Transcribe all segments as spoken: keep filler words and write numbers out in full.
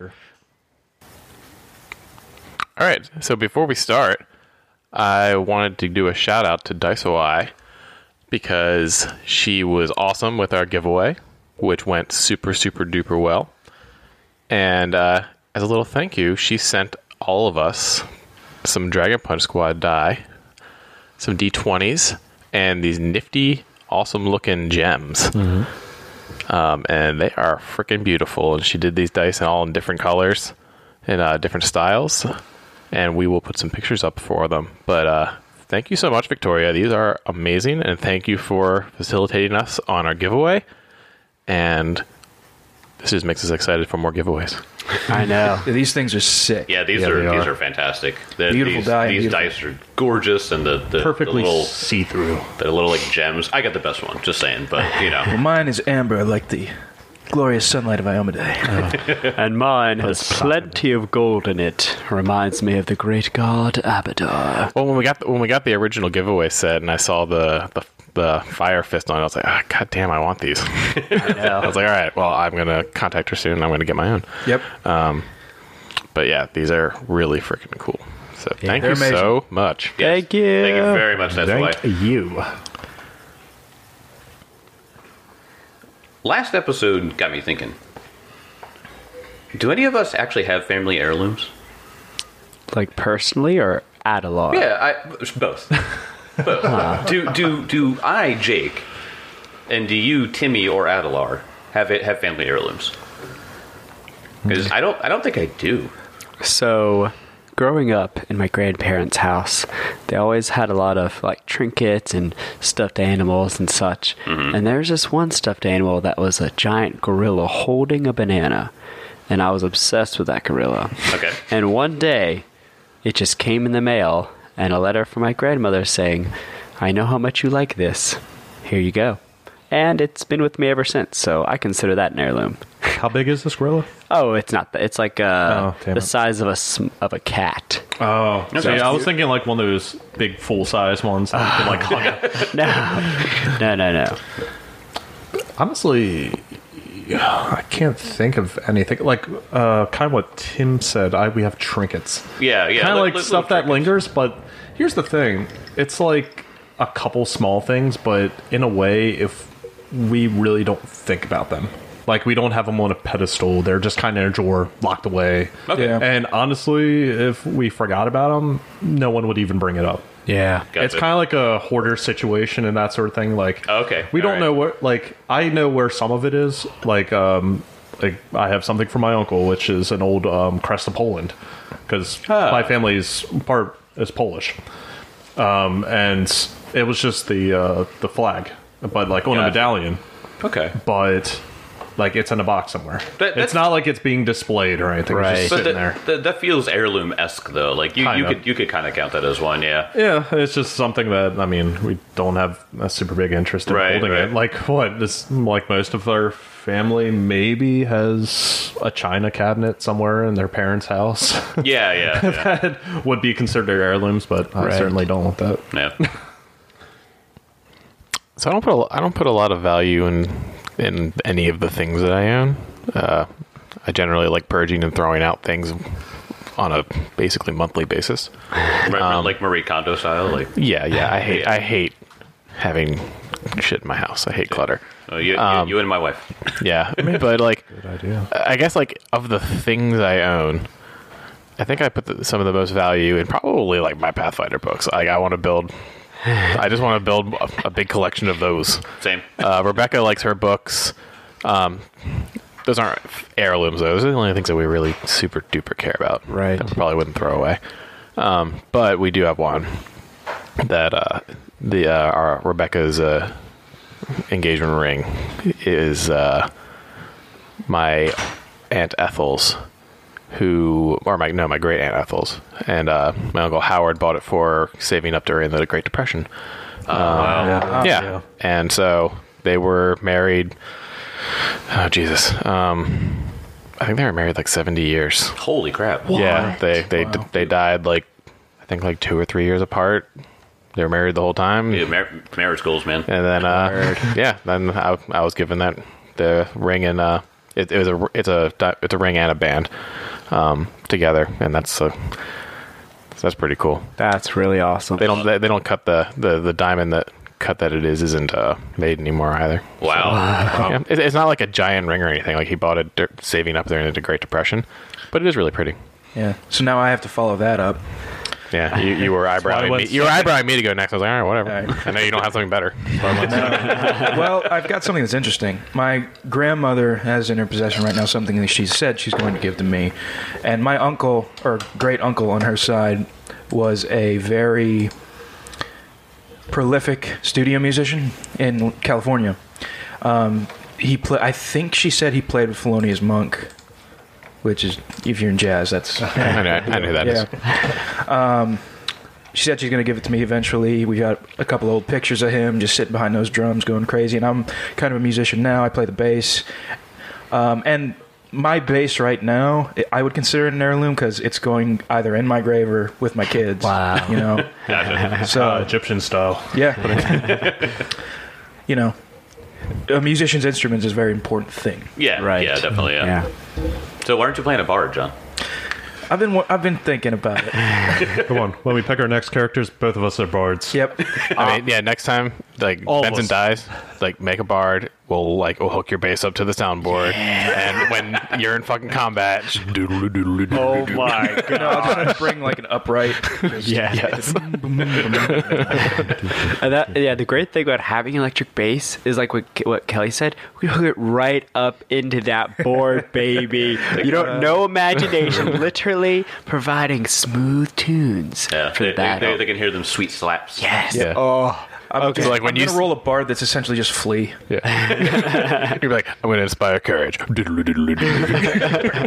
All right, so before we start, I wanted to do a shout out to Daiso because she was awesome with our giveaway, which went super, super duper well. And uh, as a little thank you, she sent all of us some Dragon Punch Squad die, some D twenties, and these nifty, awesome looking gems. Mm-hmm. Um, and they are freaking beautiful. And she did these dice in all in different colors and uh, different styles. And we will put some pictures up for them. But uh, thank you so much, Victoria. These are amazing. And thank you for facilitating us on our giveaway. And this just makes us excited for more giveaways. I know. Yeah, these things are sick. Yeah, these Yeah, are they these are. are fantastic. The, Beautiful these, die, These beautiful. dice are gorgeous, and the, the Perfectly the little see-through. the little like gems. I got the best one. Just saying, but you know. Well, mine is amber, like the glorious sunlight of Iomedae. And mine has plenty of gold in it. Reminds me of the great god Abadar. Well, when we got the, when we got the original giveaway set, and I saw the the, the Fire Fist on it, I was like, ah, God damn, I want these. I was like, all right, well, I'm gonna contact her soon. I'm gonna get my own. Yep. Um, but yeah, these are really freaking cool. So thank you they're amazing. so much. Yes. Thank you. Thank you very much. That's why. Thank you. Last episode got me thinking. Do any of us actually have family heirlooms? Like personally or Adelar? Yeah, I both. both. Do do do I, Jake, and do you, Timmy or Adelar, have it have family heirlooms? Because I don't I don't think I do. So, growing up in my grandparents' house, they always had a lot of like trinkets and stuffed animals and such. Mm-hmm. And there's this one stuffed animal that was a giant gorilla holding a banana. And I was obsessed with that gorilla. Okay. And one day, it just came in the mail and a letter from my grandmother saying, I know how much you like this. Here you go. And it's been with me ever since, so I consider that an heirloom. How big is this gorilla? Oh, it's not. It's like uh, Oh, damn the it. size of a sm- of a cat. Oh, Okay. so yeah, I was thinking like one of those big full-size ones that you can like hug up. No, no, no, no. Honestly, I can't think of anything like uh, kind of what Tim said. I we have trinkets, Yeah, yeah. kind of li- like li- stuff little that trinkets. lingers. But here's the thing: it's like a couple small things, but in a way, if we really don't think about them, like we don't have them on a pedestal, they're just kind of in a drawer, locked away. Okay. Yeah. And honestly, if we forgot about them, no one would even bring it up. Yeah. Gotcha. It's kind of like a hoarder situation and that sort of thing. Like, Okay, we don't all right. know where. Like, I know where some of it is. Like, um, like I have something from my uncle, which is an old um, crest of Poland, because Ah. my family is part is Polish, um, and it was just the uh, the flag, but like on a Gotcha. medallion, Okay. but. Like it's in a box somewhere. That- that's- it's not like it's being displayed or anything. Right. It's just But sitting that, there. that, that feels heirloom-esque, though. Like, you, you Kinda. could you could kind of count that as one, yeah. Yeah, it's just something that I mean we don't have a super big interest in Right, holding right. it. Like what? This like most of our family maybe has a china cabinet somewhere in their parents' house Yeah, yeah, yeah. that would be considered heirlooms, but I Right. certainly don't want that. yeah. So I don't put a, I don't put a lot of value in in any of the things that I own. Uh, I generally like purging and throwing out things on a basically monthly basis. Right, Um, like Marie Kondo style. Like, Yeah, yeah. I hate I hate having shit in my house. I hate clutter. oh, you, you- Um, you and my wife. Yeah, but like, Good idea. I guess like of the things I own, I think I put the, some of the most value in probably like my Pathfinder books. Like I want to build. I just want to build a, a big collection of those. Same. Uh, Rebecca likes her books. Um, those aren't heirlooms, though. Those are the only things that we really super duper care about. Right. That we probably wouldn't throw away. Um, but we do have one that uh, the uh, our Rebecca's uh, engagement ring is uh, my Aunt Ethel's, who or my no my great Aunt Ethel's, and uh, my Uncle Howard bought it for saving up during the Great Depression. Yeah. Yeah. And so they were married. Oh, Jesus. Um, I think they were married like seventy years. Holy crap. Yeah. They, they, they died like, I think like two or three years apart. They were married the whole time. Yeah, mar- marriage goals, man. And then, uh, yeah, then I, I was given that, the ring in, uh, it, it was a it's a it's a ring and a band um, together, and that's a, that's pretty cool. That's really awesome. They don't they, they don't cut the, the, the diamond that cut that it is isn't uh, made anymore either. Wow. Yeah, it, it's not like a giant ring or anything. Like he bought it dur- saving up there in the Great Depression, but it is really pretty. Yeah. So now I have to follow that up. Yeah, you, you were why I eyebrowing went me. You were second. eyebrowing me to go next. I was like, all right, whatever. All right. I know you don't have something better. Well, I've got something that's interesting. My grandmother has in her possession right now something that she said she's going to give to me. And my uncle, or great uncle on her side, was a very prolific studio musician in California. Um, he play, I think she said he played with Thelonious Monk, which is, if you're in jazz, that's... I know, I know who that is. Um, she said she's going to give it to me eventually. We got a couple old pictures of him just sitting behind those drums going crazy. And I'm kind of a musician now. I play the bass. Um, and my bass right now, I would consider it an heirloom because it's going either in my grave or with my kids. Wow. You know? Gotcha. So, Uh, Egyptian style. yeah. You know, a musician's instrument is a very important thing. Yeah, Right. yeah, definitely. Yeah. Yeah. So why aren't you playing a bard, John? I've been I've been thinking about it. Come on. When we pick our next characters, both of us are bards. Yep. I mean, yeah. Next time, like All of Benson us. dies, like make a bard. We'll like we'll hook your bass up to the soundboard, and when you're in fucking combat, just doodle doodle doodle. Oh my god. No, I'll just have to bring like an upright. Yeah. Yes. And that, yeah, the great thing about having electric bass is like what what Kelly said. We hook it right up into that board, baby. You don't no imagination, literally providing smooth tunes Yeah, for they, the they, battle. they, they can hear them sweet slaps. Yes. Yeah. Oh. I'm, Okay. So, like, when I'm you gonna s- roll a bard that's essentially just Flea. Yeah. You're like, I'm going to inspire courage. Doodle doodle doodle.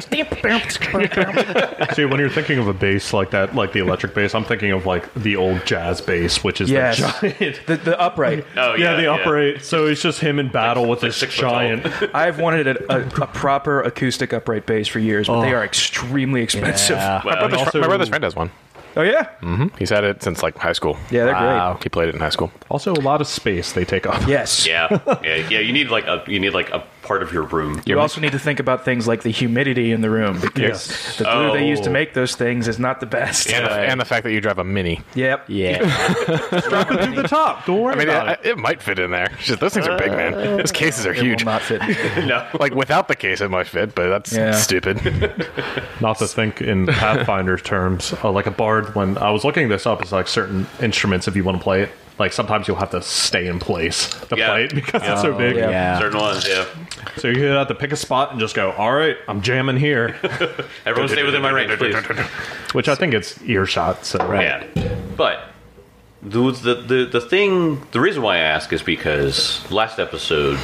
See, when you're thinking of a bass like that, like the electric bass, I'm thinking of like the old jazz bass, which is Yes. the giant. The, the upright. Oh Yeah, yeah, the upright. So it's just him in battle with like this six foot tall. giant. I've wanted a, a, a proper acoustic upright bass for years, but they are extremely expensive. Yeah. My brother's, also- fr- my brother's friend has one. Oh yeah, hmm He's had it since like high school. yeah, they're Wow. He played it in high school. Also, a lot of space they take up. great. Yes. Yeah, yeah, yeah. You need like a you need like a part of your room. You also need to think about things like the humidity in the room because Yes. the glue they use to Oh. make those things is not the best. And, the, and the fact that you drive a Mini. Yep. Yeah. Strap it through the top. Don't worry I mean, about it, it. it might fit in there. It's just, those things are big, man. Those cases are It will huge. not fit. No. Like, without the case, it might fit, but that's Yeah. stupid. Not to think in Pathfinder terms, uh, like a bard. When I was looking this up, it's like certain instruments. If you want to play it, like sometimes you'll have to stay in place to Yeah. play it because it's so big. yeah. Yeah. Certain ones, yeah. So you have to pick a spot and just go. All right, I'm jamming here, Everyone stay within my range, please. which I think it's earshot. So Yeah, but the, the the the thing, the reason why I ask is because last episode,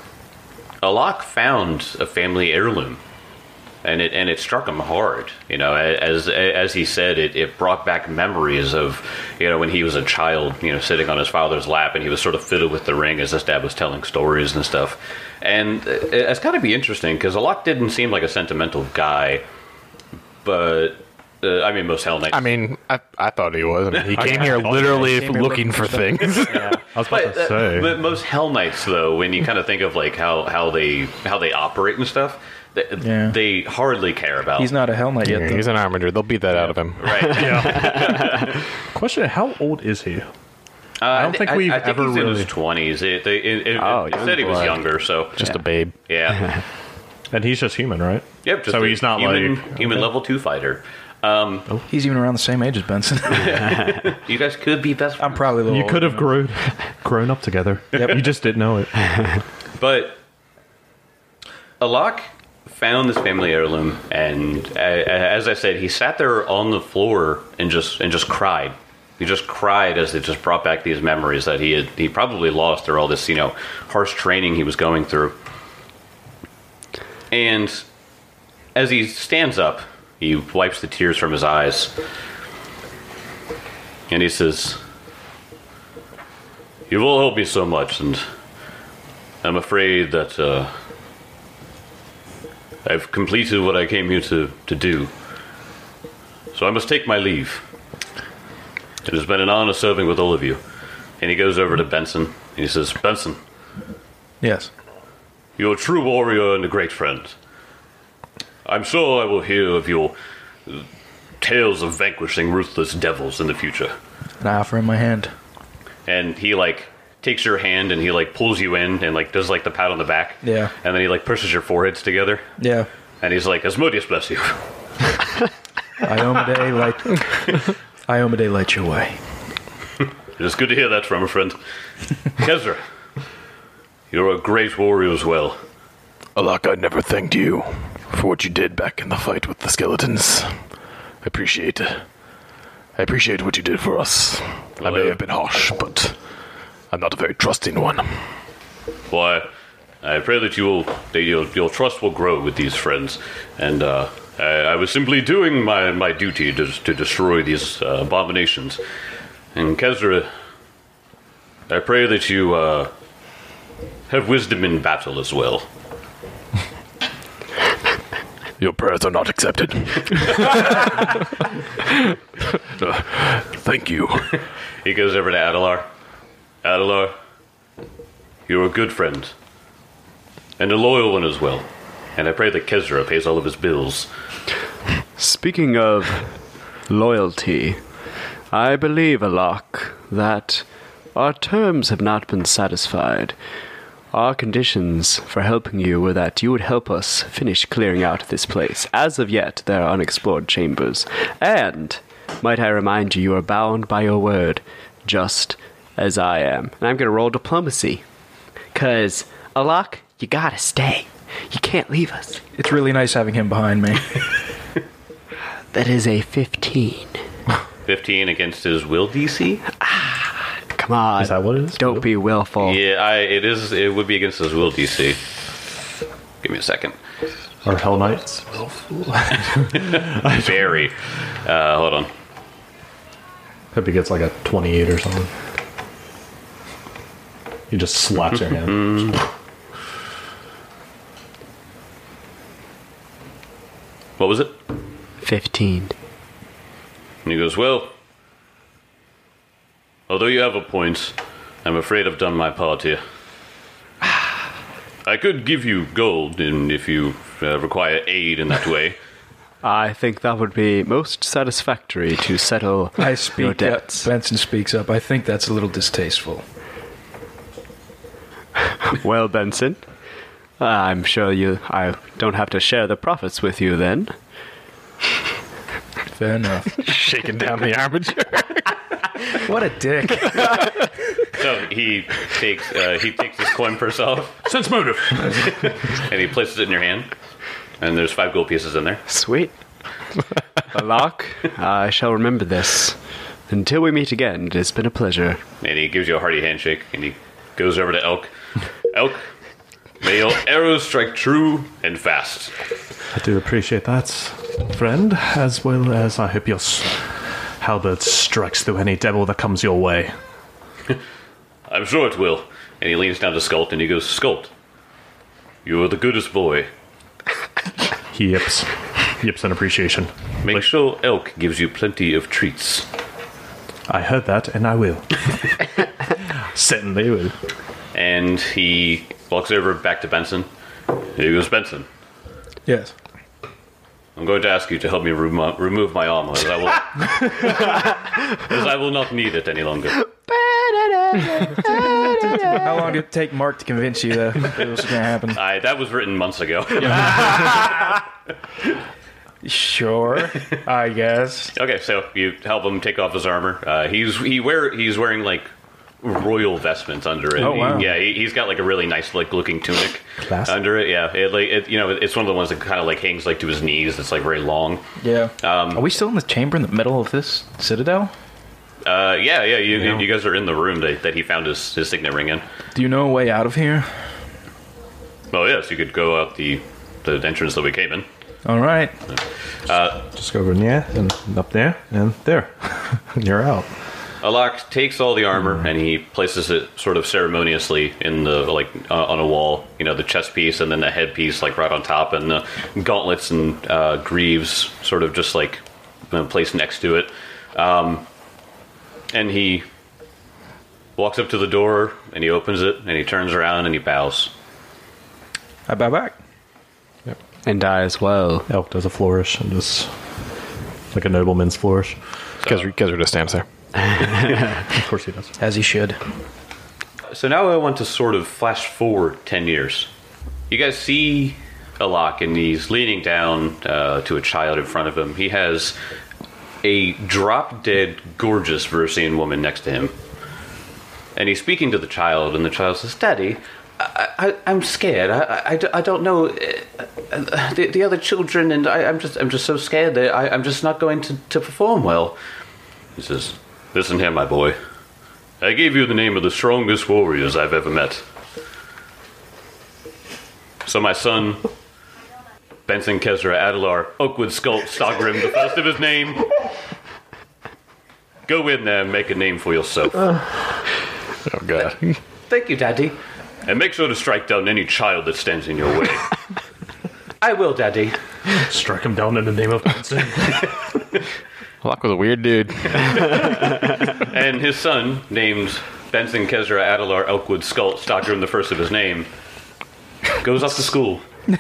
Alok found a family heirloom, and it and it struck him hard. You know, as as he said, it, it brought back memories of, you know, when he was a child, you know, sitting on his father's lap, and he was sort of fiddled with the ring as his dad was telling stories and stuff. And it- it's got to be interesting because Alok didn't seem like a sentimental guy, but. Uh, I mean, most Hell Knights. I mean, I, I thought he was. I mean, he came here literally Came here looking for things. I was about But, to uh, say. but most Hell Knights, though, when you kind of think of like how, how they how they operate and stuff, they, Yeah. they hardly care about. He's not a Hell Knight yet. Yeah, Though. he's an armager. They'll beat that out of him. right. yeah. Question: how old is he? Uh, I don't think we've I, think ever he's in really- his twenties. It, they, it, it, Oh, it said he was young blood. younger, so Just a babe. yeah. And he's just human, right? Yep. Just So a he's not human, like- human okay. level two fighter. Um, He's even around the same age as Benson. you guys could be best. I'm probably a little. You older could have than him. grown grown up together. You just didn't know it. But Alok found this family heirloom, and uh, as I said, he sat there on the floor and just and just cried. He just cried as it just brought back these memories that he had he probably lost through all this, you know, harsh training he was going through. And as he stands up, he wipes the tears from his eyes, and he says, "You've all helped me so much, and I'm afraid that uh, I've completed what I came here to, to do. So I must take my leave. It has been an honor serving with all of you." And he goes over to Benson, and he says, "Benson, Yes. You're a true warrior and a great friend. I'm sure I will hear of your uh, tales of vanquishing ruthless devils in the future. And I offer him my hand. And he, like, takes your hand and he, like, pulls you in and, like, does, like, the pat on the back. Yeah. And then he, like, pushes your foreheads together. Yeah. And he's like, Asmodeus bless you. Iomade, light. Iomade, light your way. It is good to hear that from a friend. Kezra, you're a great warrior as well. Alak, I never thanked you for what you did back in the fight with the skeletons. I appreciate it. I appreciate what you did for us. I may have been harsh, but I'm not a very trusting one. Why, I pray that you will, that your, your trust will grow with these friends. And uh, I, I was simply doing my, my duty to, to destroy these uh, abominations. And Kezra, I pray that you uh, have wisdom in battle as well. Your prayers are not accepted. Uh, thank you. He goes over to Adelar. Adelar, you're a good friend. And a loyal one as well. And I pray that Kezra pays all of his bills. Speaking of loyalty, I believe, Alok, that our terms have not been satisfied. Our conditions for helping you were that you would help us finish clearing out this place. As of yet, there are unexplored chambers. And, might I remind you, you are bound by your word, just as I am. And I'm going to roll diplomacy. Because, Alok, you gotta stay. You can't leave us. It's really nice having him behind me. That is a fifteen. fifteen against his will D C? Come on. Is that what it is? Don't be willful. Yeah, I, it is. It would be against his will D C. Give me a second. Or Hell Knights? Very. Uh, hold on. Hope he gets like a twenty-eight or something. He just slaps your hand. What was it? fifteen. And he goes, well, although you have a point, I'm afraid I've done my part here. I could give you gold and if you uh, require aid in that way. I think that would be most satisfactory to settle I your speak up. debts. Benson speaks up. I think that's a little distasteful. Well, Benson, I'm sure you. I don't have to share the profits with you then. Fair enough. Shaking down the armature. What a dick. So he takes uh, he takes his coin purse off Sense motive. and he places it in your hand. And there's five gold pieces in there. Sweet. Alok, I shall remember this. Until we meet again, it has been a pleasure. And he gives you a hearty handshake and he goes over to Elk. Elk, may your arrows strike true and fast. I do appreciate that, friend, as well as I hope your s- halberd strikes through any devil that comes your way. I'm sure it will. And he leans down to Skult and he goes, Skult, you are the goodest boy. He yips. Yips in appreciation. Make sure Elk gives you plenty of treats. I heard that, and I will. Certainly will. And he walks over back to Benson. He goes, Benson, Yes. I'm going to ask you to help me remo- remove my armor, as I will, as I will not need it any longer. How long did it take Mark to convince you that it was going to happen? I, that was written months ago. Sure, I guess. Okay, so you help him take off his armor. Uh, he's he wear he's wearing like royal vestments under it. Oh, wow. Yeah, he, he's got like a really nice like looking tunic Classy. under it. Yeah, it, like it, you know, it's one of the ones that kind of like hangs like to his knees. It's like very long. Yeah. Um, Are we still in the chamber in the middle of this citadel? Uh, yeah, yeah. You, you guys are in the room that, that he found his, his signet ring in. Do you know a way out of here? Well, yes, you could go out the the entrance that we came in. All right. Just go over there, and up there, and there. And you're out. Alak takes all the armor and he places it sort of ceremoniously in the like uh, on a wall. You know, the chest piece and then the head piece like right on top, and the gauntlets and uh, greaves sort of just like uh, placed next to it. Um, and he walks up to the door and he opens it and he turns around and he bows. I bow back. And die as well. Elk does a flourish and just like a nobleman's flourish. Kezra just stands there. Of course he does. As he should. So now I want to sort of flash forward ten years. You guys see Alak, and he's leaning down uh, to a child in front of him. He has a drop-dead, gorgeous Versian woman next to him. And he's speaking to the child, and the child says, Daddy, I, I, I'm scared. I, I, I don't know uh, the, the other children, and I, I'm just I'm just so scared that I, I'm just not going to, to perform well. He says, listen here, my boy. I gave you the name of the strongest warriors I've ever met. So my son, Benson Kezra Adelar, Oakwood Sculpt Stogrim, the first of his name, go in there and make a name for yourself. Oh, God. Thank you, Daddy. And make sure to strike down any child that stands in your way. I will, Daddy. Strike him down in the name of Benson. Alak was a weird dude. And his son, named Benson Kezra Adelar Elkwood Sculpt Stogrim, the first of his name, goes off to school.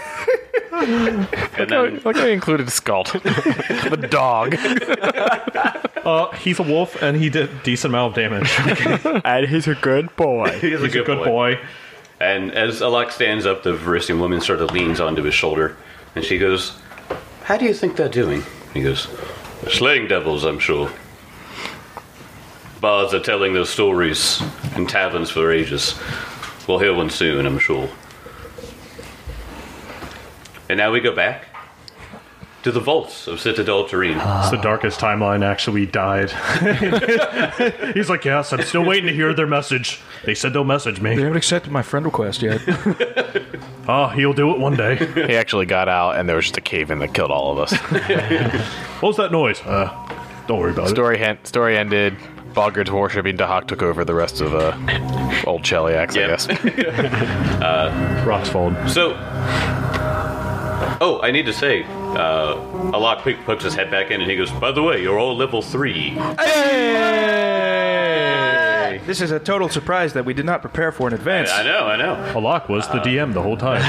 And then, Like I included Scald. The dog. uh, he's a wolf and he did a decent amount of damage. And he's a good boy. he's He's a good boy. And as Alak stands up, the Varisian woman sort of leans onto his shoulder, and she goes, how do you think they're doing? He goes, slaying devils, I'm sure. Bards are telling their stories in taverns for ages. We'll hear one soon, I'm sure. And now we go back to the vaults of Citadel Terrene. It's the darkest timeline actually died. He's like, yes, I'm still waiting to hear their message. They said they'll message They me. haven't accepted my friend request yet. Oh, he'll do it one day. He actually got out, and there was just a cave-in that killed all of us. What was that noise? Uh, don't worry about Story hen- story ended. Bogard's worshipping Dahak took over the rest of uh, old Cheliax, I Yep. guess. it. Rocks fold. So, oh, I need to say, uh, Alak pe- pokes his head back in and he goes, by the way, you're all level three. Hey! This is a total surprise that we did not prepare for in advance. I know, I know. Alak was the D M the whole time.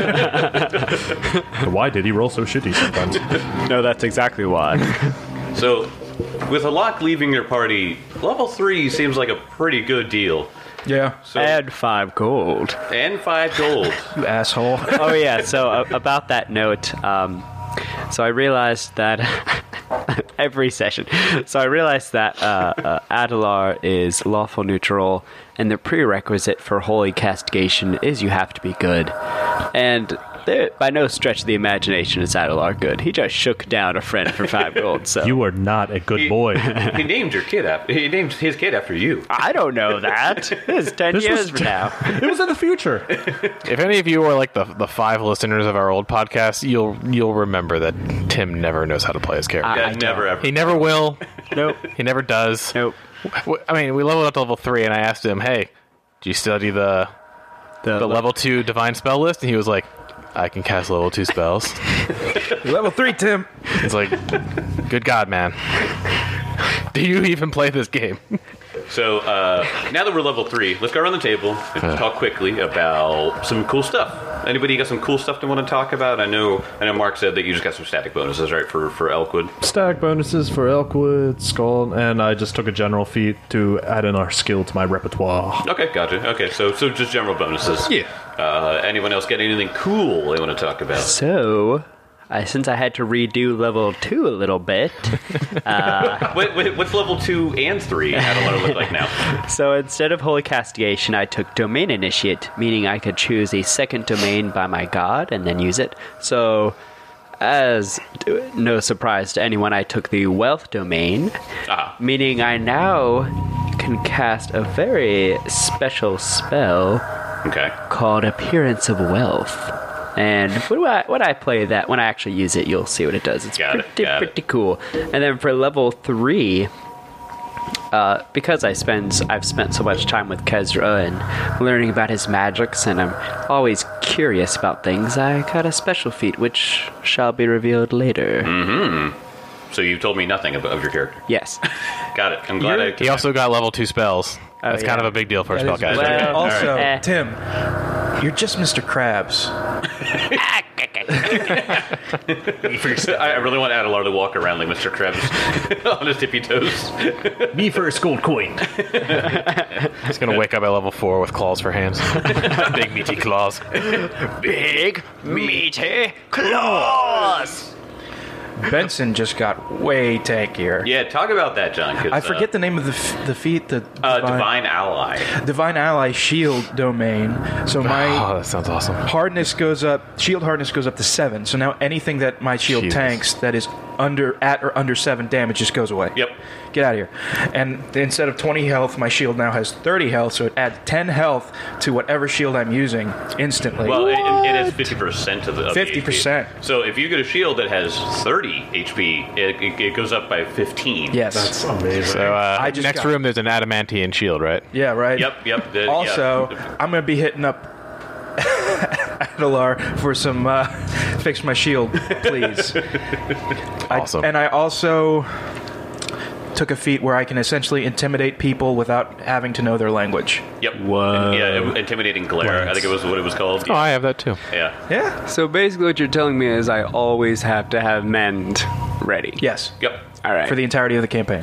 But why did he roll so shitty sometimes? No, that's exactly why. So, with Alak leaving your party, level three seems like a pretty good deal. Yeah. So, And five gold. and five gold. You asshole. Oh yeah. So uh, about that note, um, so I realized that every session. So I realized that uh, uh, Adelar is lawful neutral, and the prerequisite for holy castigation is you have to be good. And there, by no stretch of the imagination is Adelar good. He just shook down a friend for five gold. So You are not a good He- boy. He named your kid after, he named his kid after you. I don't know that. This is ten This years was from now. It was in the future. If any of you are like the the five listeners of our old podcast, you'll you'll remember that Tim never knows how to play his character. Yeah, I never ever. He never will. Nope. He never does. Nope. W- I mean, we leveled up to level three, and I asked him, "Hey, do you study the the level two divine spell list?" And he was like, "I can cast level two spells." Level three, Tim. It's like, good God, man. Do you even play this game? So, uh, now that we're level three, let's go around the table and talk quickly about some cool stuff. Anybody got some cool stuff they want to talk about? I know I know Mark said that you just got some static bonuses, right, for, for Elkwood? Stack bonuses for Elkwood, Skull, and I just took a general feat to add in our skill to my repertoire. Okay, gotcha. Okay, so so just general bonuses. Yeah. Uh, anyone else got anything cool they want to talk about? So, I, since I had to redo level two a little bit, Wait, wait, what's level two and three? How do it look like now? so instead of Holy Castigation, I took Domain Initiate, meaning I could choose a second domain by my god and then use it. So, as no surprise to anyone, I took the Wealth Domain, Ah, meaning I now can cast a very special spell okay. called Appearance of Wealth. And when I, when I play that, when I actually use it, you'll see what it does. It's Got it, pretty, got it. pretty cool. And then for level three, uh, because I spend, I've spent so much time with Kezra and learning about his magics, and I'm always curious about things, I got a special feat, which shall be revealed later. Mm. So you told me nothing about of your character. Yes. Got it. I'm glad I. He also got level two spells. Oh, That's yeah. kind of a big deal for a That is spellcaster. very- Well, also, eh. Tim, you're just Mister Krabs. I really want Adelar to walk around like Mister Krebs on his tippy toes. Me first gold coin. He's gonna wake up at level four with claws for hands. Big meaty claws. Big, meaty claws. Benson just got way tankier. Yeah, talk about that, John. 'cause, I forget uh, the name of the f- the feat. The uh, Divine Ally. Divine Ally Shield domain. So my Oh, that sounds awesome. hardness goes up. Shield hardness goes up to seven. So now anything that my shield Jesus. tanks that is under at or under seven damage just goes away. Yep. Get out of here. And instead of twenty health, my shield now has thirty health. So it adds ten health to whatever shield I'm using instantly. Well, it, it has fifty percent of the of the fifty percent. H P. So if you get a shield that has thirty H P, it, it, it goes up by fifteen. yes. That's amazing. So uh, I just next got- room, there's an adamantian shield, right? yeah. Right. Yep, yep. the- Also, yeah. I'm going to be hitting up Adelar for some uh, fix my shield, please. I- Awesome. and I also took a feat where I can essentially intimidate people without having to know their language. Yep. Whoa. Yeah, intimidating glare. I think it was what it was called. Oh, I have that too. Yeah. Yeah. So basically, what you're telling me is I always have to have mend ready. Yes. Yep. All right. For the entirety of the campaign.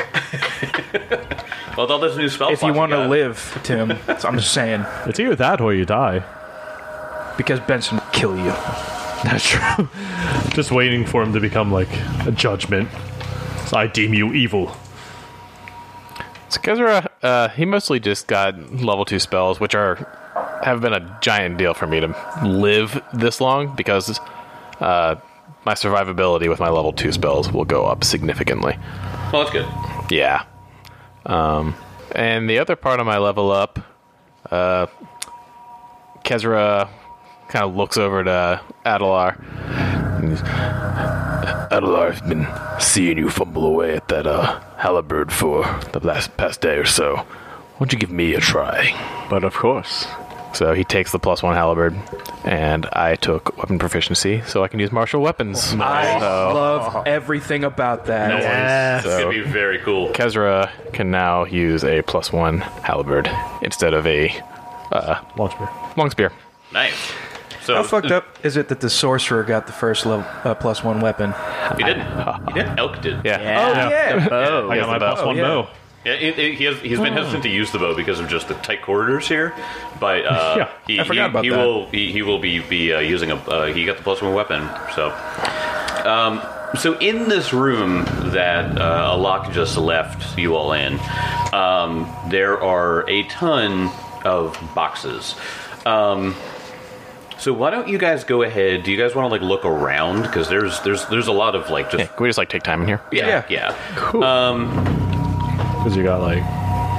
Well, with all those new spell If you slots want to got- live, Tim, so I'm just saying, It's either that or you die. because Benson will kill you. That's true. Just waiting for him to become like a judgment. So I deem you evil. So Kezra, uh, he mostly just got level two spells, which are have been a giant deal for me to live this long because uh, my survivability with my level two spells will go up significantly. Well, that's good. Yeah. Um, and the other part of my level up, uh, Kezra kind of looks over to Adelar. And he's, Adelar, I've been seeing you fumble away at that uh, halberd for the last past day or so. Why don't you give me a try? But of course. So he takes the plus one halberd, and I took weapon proficiency, so I can use martial weapons. I So love everything about that. It's So- going to be very cool. Kezra can now use a plus one halberd instead of a Launch me. long spear. Nice. So How fucked up is it that the sorcerer got the first level, uh, plus one weapon? He didn't. He didn't. Elk did. Yeah. Oh, yeah. Oh. I got my the bow. plus one Oh, yeah. bow. Yeah, it, it, he has, he's been hesitant to use the bow because of just the tight corridors here, but uh, Yeah, he, I forgot he, about he that. will he, he will be be uh, using a uh, he got the plus one weapon. So, um, so in this room that uh, Alak just left you all in, um, there are a ton of boxes. Um, so why don't you guys go ahead? Do you guys want to like look around because there's there's there's a lot of like just Yeah, can we just like take time in here? yeah Yeah. yeah. Because you got like.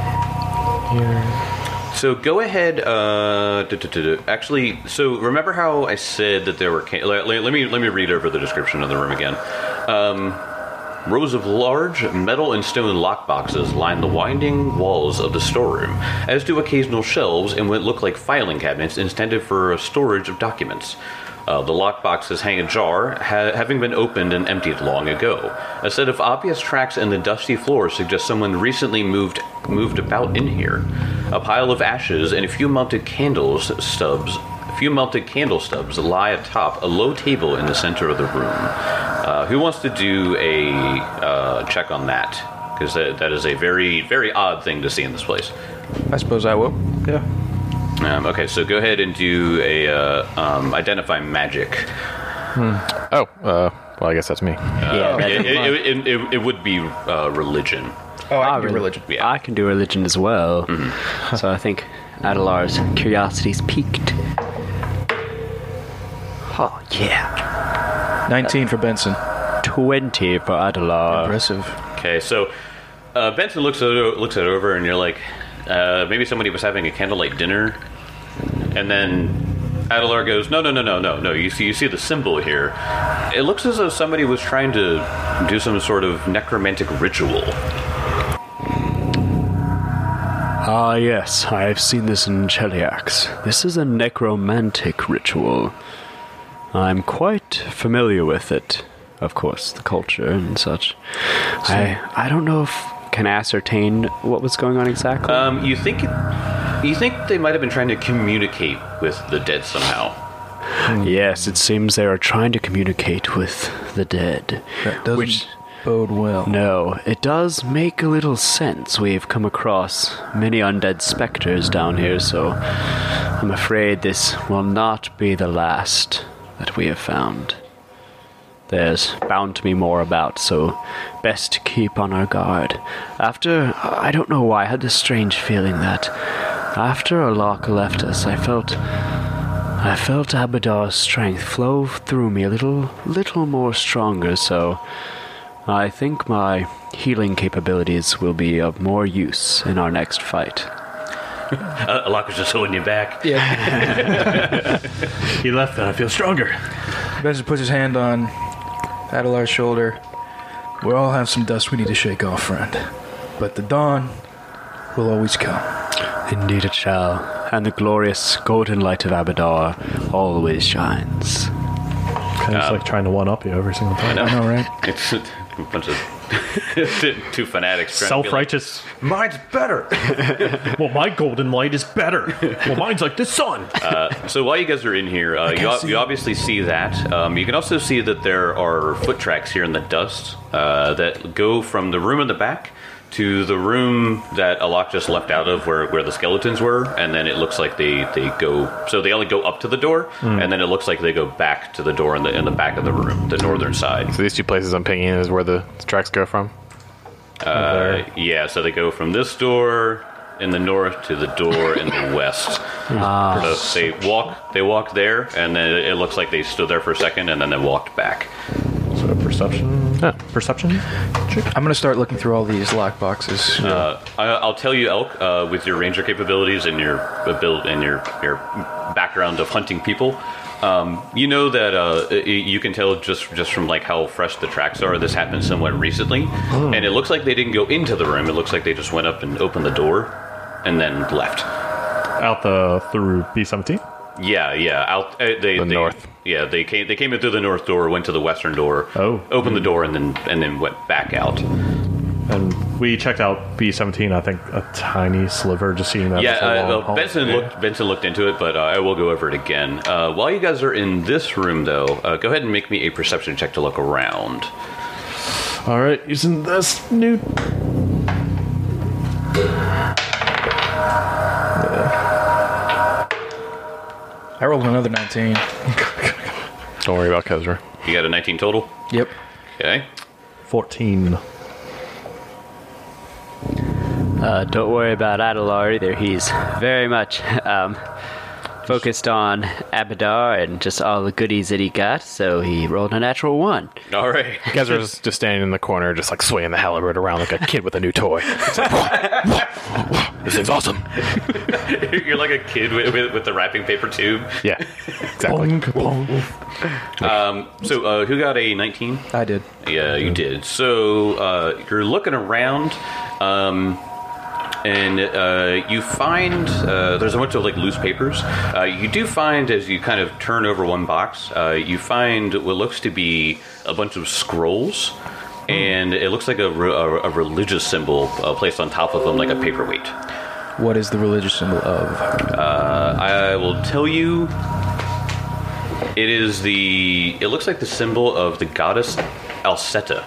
So go ahead. Uh, duh, duh, duh, duh. Actually, so remember how I said that there were? Ca- let, let- let me let me read over the description of the room again. Um, rows of large metal and stone lockboxes line the winding walls of the storeroom, as do occasional shelves and what look like filing cabinets intended for storage of documents. Uh, the lockboxes hang ajar, ha- having been opened and emptied long ago. A set of obvious tracks in the dusty floor suggest someone recently moved moved about in here. A pile of ashes and a few melted candles stubs. A few melted candle stubs lie atop a low table in the center of the room. Uh, who wants to do a uh, check on that? Because that, that is a very very odd thing to see in this place. I suppose I will. Yeah. Um, okay, so go ahead and do a uh, um, identify magic. Oh, uh, well, I guess that's me. Yeah, Yeah, it, it, it, it, it would be uh, religion. Oh, I Ah, can do really? religion. Yeah. I can do religion as well. So I think Adelar's curiosity's piqued. Oh, yeah. nineteen for Benson. twenty for Adelar. Impressive. Okay, so uh, Benson looks it, looks it over, and you're like, uh, maybe somebody was having a candlelight dinner, and then Adelar goes, no, no, no, no, no, no. You see, you see the symbol here. It looks as though somebody was trying to do some sort of necromantic ritual. Ah, yes, I have seen this in Cheliax. This is a necromantic ritual. I'm quite familiar with it. Of course, the culture and such. I I don't know if can ascertain what was going on exactly. Um, you think you think they might have been trying to communicate with the dead somehow? Yes, it seems they are trying to communicate with the dead. That doesn't Which, bode well. no, it does make a little sense. We've come across many undead specters down here, so I'm afraid this will not be the last that we have found. There's bound to be more about, so best to keep on our guard. After, I don't know why, I had this strange feeling that after Alok left us, I felt, I felt Abadar's strength flow through me a little, little more stronger, so I think my healing capabilities will be of more use in our next fight. Uh, Alok was just holding you back. Yeah. He left and I feel stronger. Benson puts his hand on Adelar's shoulder. We all have some dust we need to shake off, friend. But the dawn will always come. Indeed it shall, and the glorious golden light of Abadar always shines. Kind of like trying to one up you every single time. I know, right? It's a bunch of two fanatics. trying to be like, Self-righteous. Mine's better. Well, my golden light is better. Well, mine's like the sun. Uh, so while you guys are in here, uh, you, o- you obviously see that. Um, you can also see that there are foot tracks here in the dust uh, that go from the room in the back to the room that Alok just left out of where, where the skeletons were, and then it looks like they, they go... So they only go up to the door, mm. and then it looks like they go back to the door in the in the back of the room, the northern side. So these two places I'm picking is where the tracks go from? Uh, yeah, so they go from this door in the north to the door in the west. Ah. So they walk, they walk there, and then it looks like they stood there for a second, and then they walked back. So perception. Huh. Perception. I'm going to start looking through all these lock boxes. Uh, I, I'll tell you, Elk, uh, with your ranger capabilities and your ability and your your background of hunting people, um, you know that uh, you can tell just just from like how fresh the tracks are. This happened somewhat recently, oh. and it looks like they didn't go into the room. It looks like they just went up and opened the door, and then left. Out the through B seventeen. Yeah, yeah. Out uh, they The they, north. Yeah, they came they came in through the north door, went to the western door, Oh. opened the door, and then and then went back out. And we checked out B seventeen, I think, a tiny sliver, just seeing that. Yeah, it's a long uh, well, hall. Benson Yeah. looked Benson looked into it, but uh, I will go over it again. Uh, while you guys are in this room, though, uh, go ahead and make me a perception check to look around. All right, using this new. I rolled another nineteen. Don't worry about Kezra. You got a nineteen total. Yep. Okay. fourteen. Uh, don't worry about Adelar either. He's very much um, focused on Abadar and just all the goodies that he got, so he rolled a natural one. All right. Kezra's just standing in the corner, just like swinging the halberd around like a kid with a new toy. It's like, this thing's awesome. You're like a kid with, with, with the wrapping paper tube. Yeah, exactly. Bonk, bonk. Um, so uh, who got a nineteen? I did. Yeah, you did. So uh, you're looking around, um, and uh, you find uh, there's a bunch of like loose papers. Uh, you do find, as you kind of turn over one box, uh, you find what looks to be a bunch of scrolls, and it looks like a, re- a, a religious symbol uh, placed on top of them, like a paperweight. What is the religious symbol of? Uh, I will tell you. It is the. It looks like the symbol of the goddess Alceta.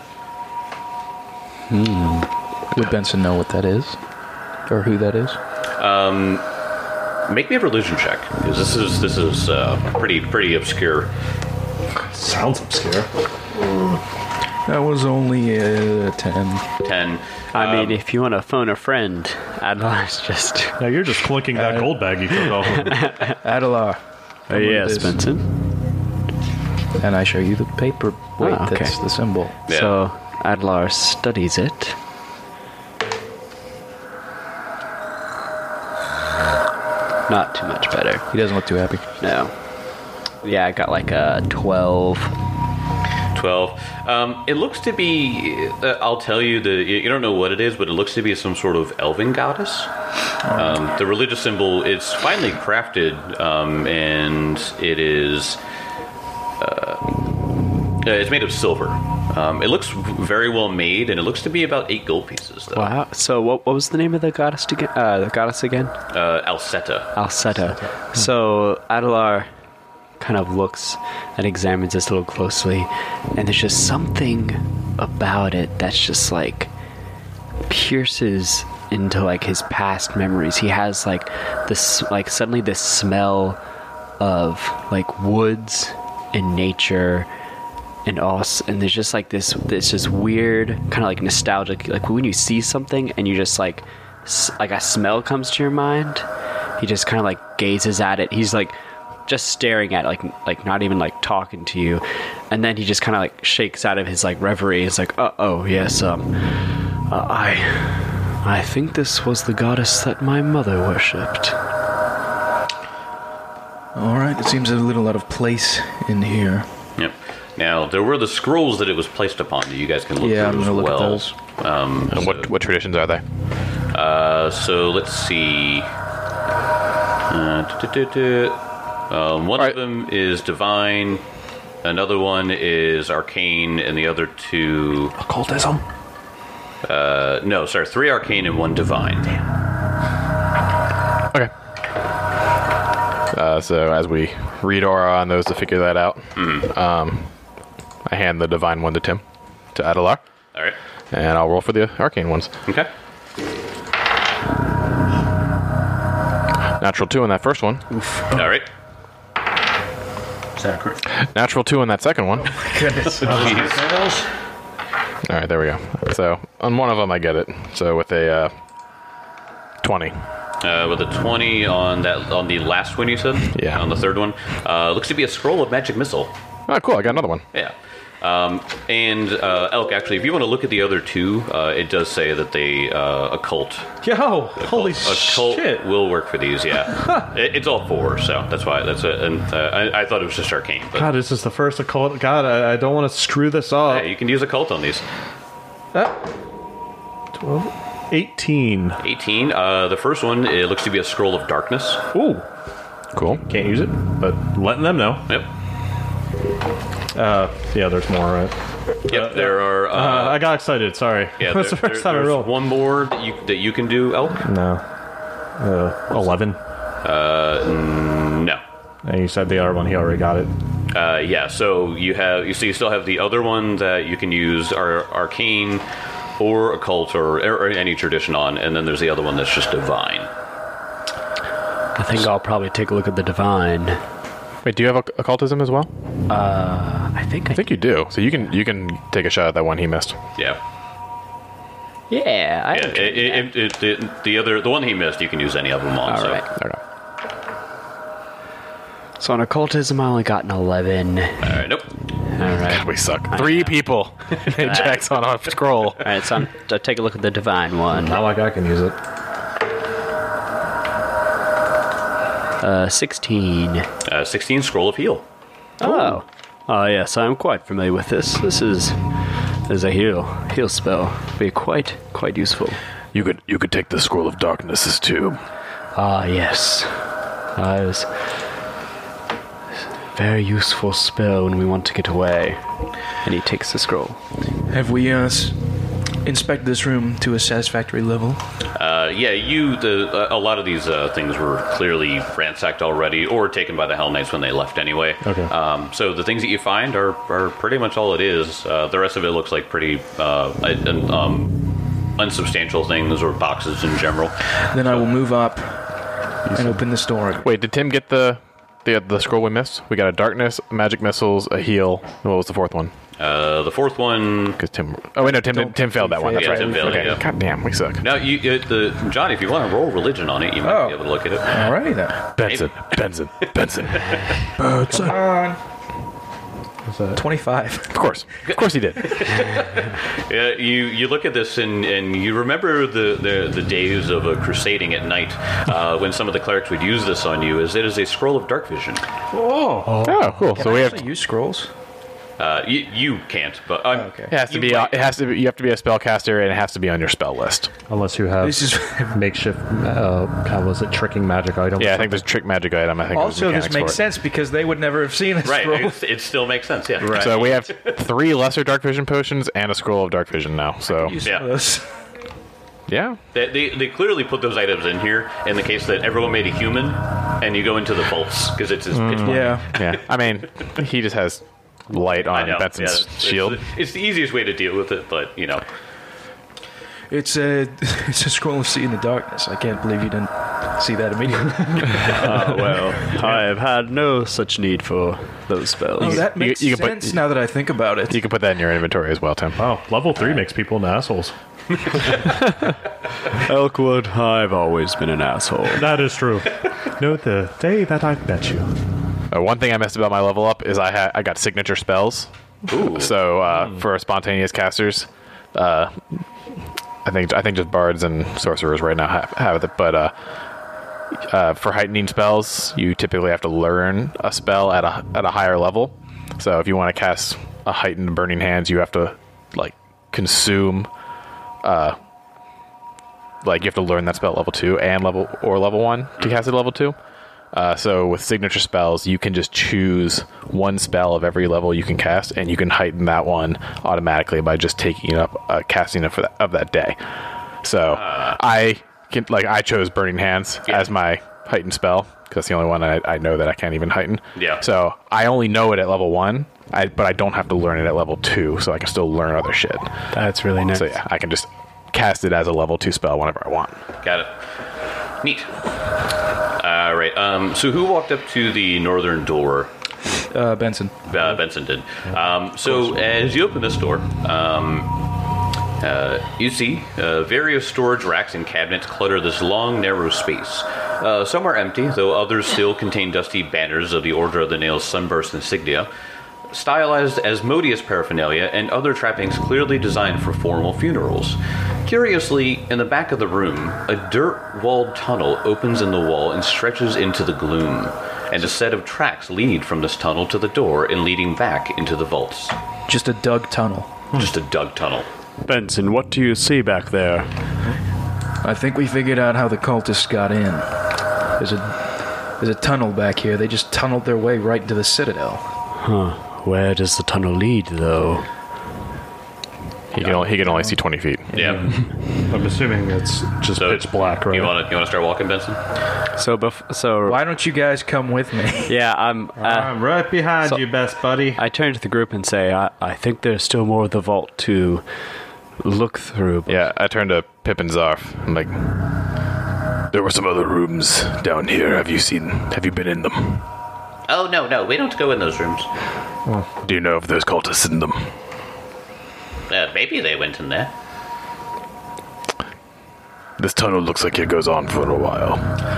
Would Benson know what that is? Or who that is? Um, make me a religion check, because this is this is uh, pretty pretty obscure. Sounds obscure. That was only a ten. Ten. I Um, mean, if you want to phone a friend, Adelar's just... Now you're just clinking that Uh, gold bag you took off. Adelar. Oh, yes, this. Benson. And I show you the paper weight Ah, okay. that's the symbol. Yeah. So Adelar studies it. Not too much better. He doesn't look too happy. No. Yeah, I got like a twelve. twelve. Um, it looks to be. Uh, I'll tell you the. You you don't know what it is, but it looks to be some sort of elven goddess. Um, the religious symbol. It's finely crafted, um, and it is. Uh, uh, it's made of silver. Um, it looks very well made, and it looks to be about eight gold pieces, though. Wow. So what what was the name of the goddess again? Uh, the goddess again? Uh, Alceta. Alceta. So Adelar kind of looks and examines this a little closely, and there's just something about it that's just like pierces into like his past memories. He has like this, like suddenly this smell of like woods and nature and also, and there's just like this this just weird kind of like nostalgic, like when you see something and you just like s- like a smell comes to your mind. He just kind of like gazes at it. He's like just staring at it, like like not even like talking to you, and then he just kind of like shakes out of his like reverie. He's like, uh oh yes, um uh, I I think this was the goddess that my mother worshipped. All right, it seems a little out of place in here. Yep. Now, there were the scrolls that it was placed upon that you guys can look Yeah, I'm through as gonna look at well. those. Um, And what what traditions are they? Uh, so let's see. Uh, duh, duh, duh, duh. Um, one Right. of them is divine, another one is arcane, and the other two. Occultism. Uh, no, sorry, three arcane and one divine. Okay. Uh, so as we read aura on those to figure that out, um, I hand the divine one to Tim, to Adelar, All right. and I'll roll for the arcane ones. Okay. Natural two on that first one. All right. Is that correct? Natural two on that second one. Goodness. Jeez. All right, there we go. So on one of them, I get it. So with a uh, twenty. Uh, with a twenty on that on the last one you said? Yeah. On the third one. Uh, looks to be a scroll of magic missile. Oh, cool! I got another one. Yeah. Um, and uh, Elk, actually, if you want to look at the other two, uh, it does say that they uh, occult. Yo, holy Occult shit. will work for these. Yeah. it, it's all four, so that's why that's a. And uh, I, I thought it was just arcane, but God, this is the first occult. God, I, I don't want to screw this up. yeah, you can use occult on these. twelve, eighteen. eighteen. Uh, the first one, it looks to be a scroll of darkness. Ooh, Cool. can't use it, but letting them know. Yep. Uh, yeah, there's more, right? Yep. There are. Uh, Uh, I got excited. Sorry. yeah. That's there- the first there- time I there's rolled. one more that you that you can do, Elk. No. Uh, eleven. No. And you said the other one, he already got it. Uh, yeah, so you have you so you still have the other one that you can use ar- arcane or occult or, or any tradition on, and then there's the other one that's just divine. I think I'll probably take a look at the divine. Wait, do you have occ- occultism as well? Uh, I think I, I think you do. So you can you can take a shot at that one he missed. Yeah, yeah, I yeah. It, it, it, it, the, the other the one he missed, you can use any of them on. All so. right. Okay. So on occultism, I only got an eleven. All right, nope. All right. We suck. Three people. Jack's on a scroll. All right, so I'm, so take a look at the divine one. Not like I can use it. Uh, sixteen. Uh, sixteen scroll of heal. Oh. Oh, yes, I'm quite familiar with this. This is, this is a heal heal spell. Be quite quite useful. You could you could take the scroll of darknesses too. Ah, yes. Uh, it was a very useful spell when we want to get away. And he takes the scroll. Have we uh, s- inspected this room to a satisfactory level? Uh, yeah, you. The, a lot of these uh, things were clearly ransacked already, or taken by the Hell Knights when they left anyway. Okay. Um, so the things that you find are, are pretty much all it is. Uh, the rest of it looks like pretty uh, un- um, unsubstantial things or boxes in general. Then I will move up and open this door. Wait, did Tim get the the the scroll we missed? We got a darkness, magic missiles, a heal. And what was the fourth one? Uh, the fourth one. Because Tim. Oh wait, no, Tim Don't- Tim failed that one. That's Yeah, right. Tim failed it, okay. yeah. God damn, we suck. Now, you, uh, the John, if you want to roll religion on it, you might Oh. be able to look at it. Alrighty then. Benson, Benson, Benson. Come on. What's that? twenty-five. Of course, of course he did. Yeah, you, you look at this and, and you remember the, the, the days of uh, crusading at night uh, when some of the clerics would use this on you. As it is a scroll of dark vision. Oh, cool. So we have. Actually use scrolls. Uh, you, you can't, but um, Okay. It has to you be. might- It has to. Be, you have to be a spellcaster, and it has to be on your spell list. Unless you have This is makeshift, uh, how was it, tricking magic items? Yeah, I think there's trick magic item. I think also there's this mechanics makes for sense because they would never have seen a right, scroll. it, it still makes sense. Yeah, it. So we have three lesser dark vision potions and a scroll of dark vision now. So Use Yeah. some of those. yeah, They, they, they clearly put those items in here in the case that everyone made a human and you go into the vaults because it's his pitch black. Yeah. Yeah, I mean, he just has light I on know. Benson's yeah, it's, shield. It's, it's the easiest way to deal with it, but you know. It's a it's a scroll of see in the darkness. I can't believe you didn't see that immediately. Ah, well, I have had no such need for those spells. Oh, that makes you can put- sense now that I think about it. You can put that in your inventory as well, Tim. Oh, level three makes people into assholes. Elkwood, I've always been an asshole. That is true. Note the day that I met you. Uh, one thing I missed about my level up is I had I got signature spells. Ooh. So uh, for spontaneous casters, uh, I think I think just bards and sorcerers right now have, have it. But uh, uh, for heightening spells, you typically have to learn a spell at a at a higher level. So if you want to cast a heightened burning hands, you have to like consume. Uh, like you have to learn that spell at level two and level or level one to cast it at level two. Uh, so with signature spells, you can just choose one spell of every level you can cast, and you can heighten that one automatically by just taking it up, uh, casting it for that, of that day. So uh, I can like I chose Burning Hands yeah. as my heightened spell because that's the only one I, I know that I can't even heighten. Yeah. So I only know it at level one, I, but I don't have to learn it at level two, so I can still learn other shit. That's really nice. So yeah, I can just cast it as a level two spell whenever I want. Got it. Neat. All right. Um, so who walked up to the northern door? Uh, Benson. Uh, Benson did. Um, so as you open this door, um, uh, you see uh, various storage racks and cabinets clutter this long, narrow space. Uh, some are empty, though others still contain dusty banners of the Order of the Nails Sunburst insignia, stylized as Modius paraphernalia, and other trappings clearly designed for formal funerals. Curiously, in the back of the room, a dirt-walled tunnel opens in the wall and stretches into the gloom, and a set of tracks lead from this tunnel to the door and leading back into the vaults. Just a dug tunnel. Just a dug tunnel. Benson, what do you see back there? I think we figured out how the cultists got in. There's a there's a tunnel back here. They just tunneled their way right into the citadel. Huh. Where does the tunnel lead, though? He can only, he can only see twenty feet. Yeah. I'm assuming it's just So pitch black, right? You want to you want to start walking, Benson? So, bef- so Why don't you guys come with me? yeah, I'm. Uh, I'm right behind so- you, best buddy. I turn to the group and say, I, I think there's still more of the vault to look through. But Yeah, I turned to Pip and Zarf. I'm like, there were some other rooms down here. Have you seen? Have you been in them? Oh, no, no. We don't go in those rooms. Do you know if there's cultists in them? Uh, maybe they went in there. This tunnel looks like it goes on for a while.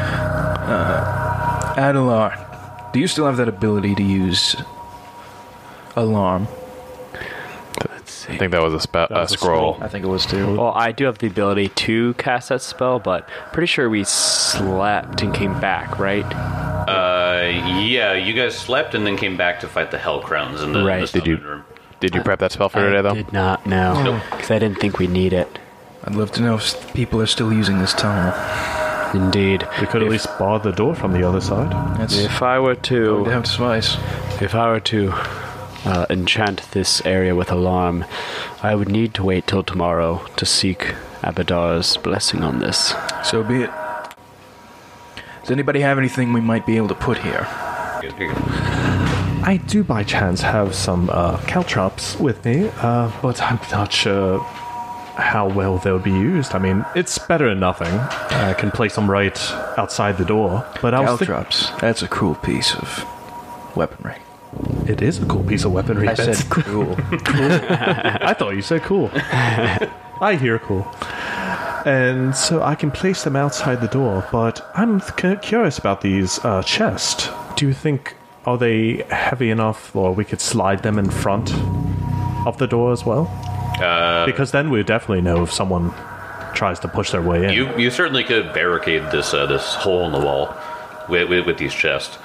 Adelar, do you still have that ability to use alarm? let's see. I think that was a, spe- a was a scroll. scroll. I think it was too. Well, I do have the ability to cast that spell, but pretty sure we slept and came back, right? Uh, yeah, you guys slept and then came back to fight the Hell Crowns in the, Right. the Did you- summon room. Did you prep that spell for I today, though? did not know, Nope. because I didn't think we need it. I'd love to know if people are still using this tunnel. Indeed. We could at If- least bar the door from the other side. That's If I were going to to, have to suffice. if I were to uh, enchant this area with alarm, I would need to wait till tomorrow to seek Abadar's blessing on this. So be it. Does anybody have anything we might be able to put here? Good, here you go. I do by chance have some uh, caltrops with me, uh, but I'm not sure how well they'll be used. I mean, it's better than nothing. I can place them right outside the door. But I was think- Caltrops. That's a cool piece of weaponry. it is a cool piece of weaponry. I said Benson. cool. I thought you said cool. I hear cool. And so I can place them outside the door, but I'm c- curious about these uh, chests. Do you think, are they heavy enough, or we could slide them in front of the door as well? Uh, Because then we definitely know if someone tries to push their way in. you you certainly could barricade this uh, this hole in the wall with with, with these chests.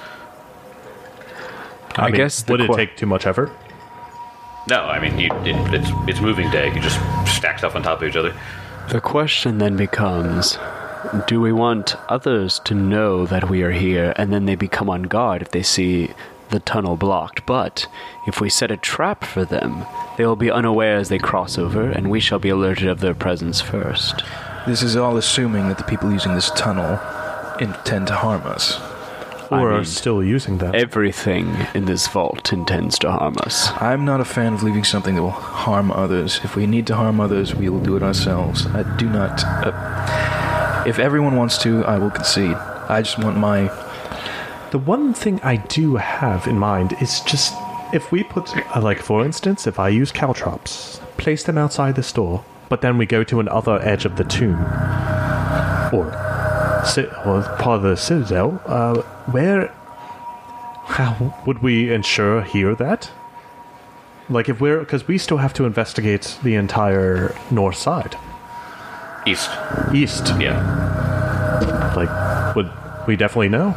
I, mean, guess the would it que- take too much effort? No, I mean you, it, it's it's moving day. You just stack stuff on top of each other. The question then becomes, do we want others to know that we are here and then they become on guard if they see the tunnel blocked? But if we set a trap for them, they will be unaware as they cross over and we shall be alerted of their presence first. This is all assuming that the people using this tunnel intend to harm us. I Or are mean, still using them. everything in this vault intends to harm us. I'm not a fan of leaving something that will harm others. If we need to harm others, we will do it ourselves. I do not... Uh, if everyone wants to, I will concede. I just want my... The one thing I do have in mind is just if we put, uh, like for instance, if I use caltrops, place them outside the store, but then we go to another edge of the tomb, or, ci- or part of the citadel, uh, where, how would we ensure here that? Like if we're, because we still have to investigate the entire north side, East. east. Yeah. Like, would we definitely know?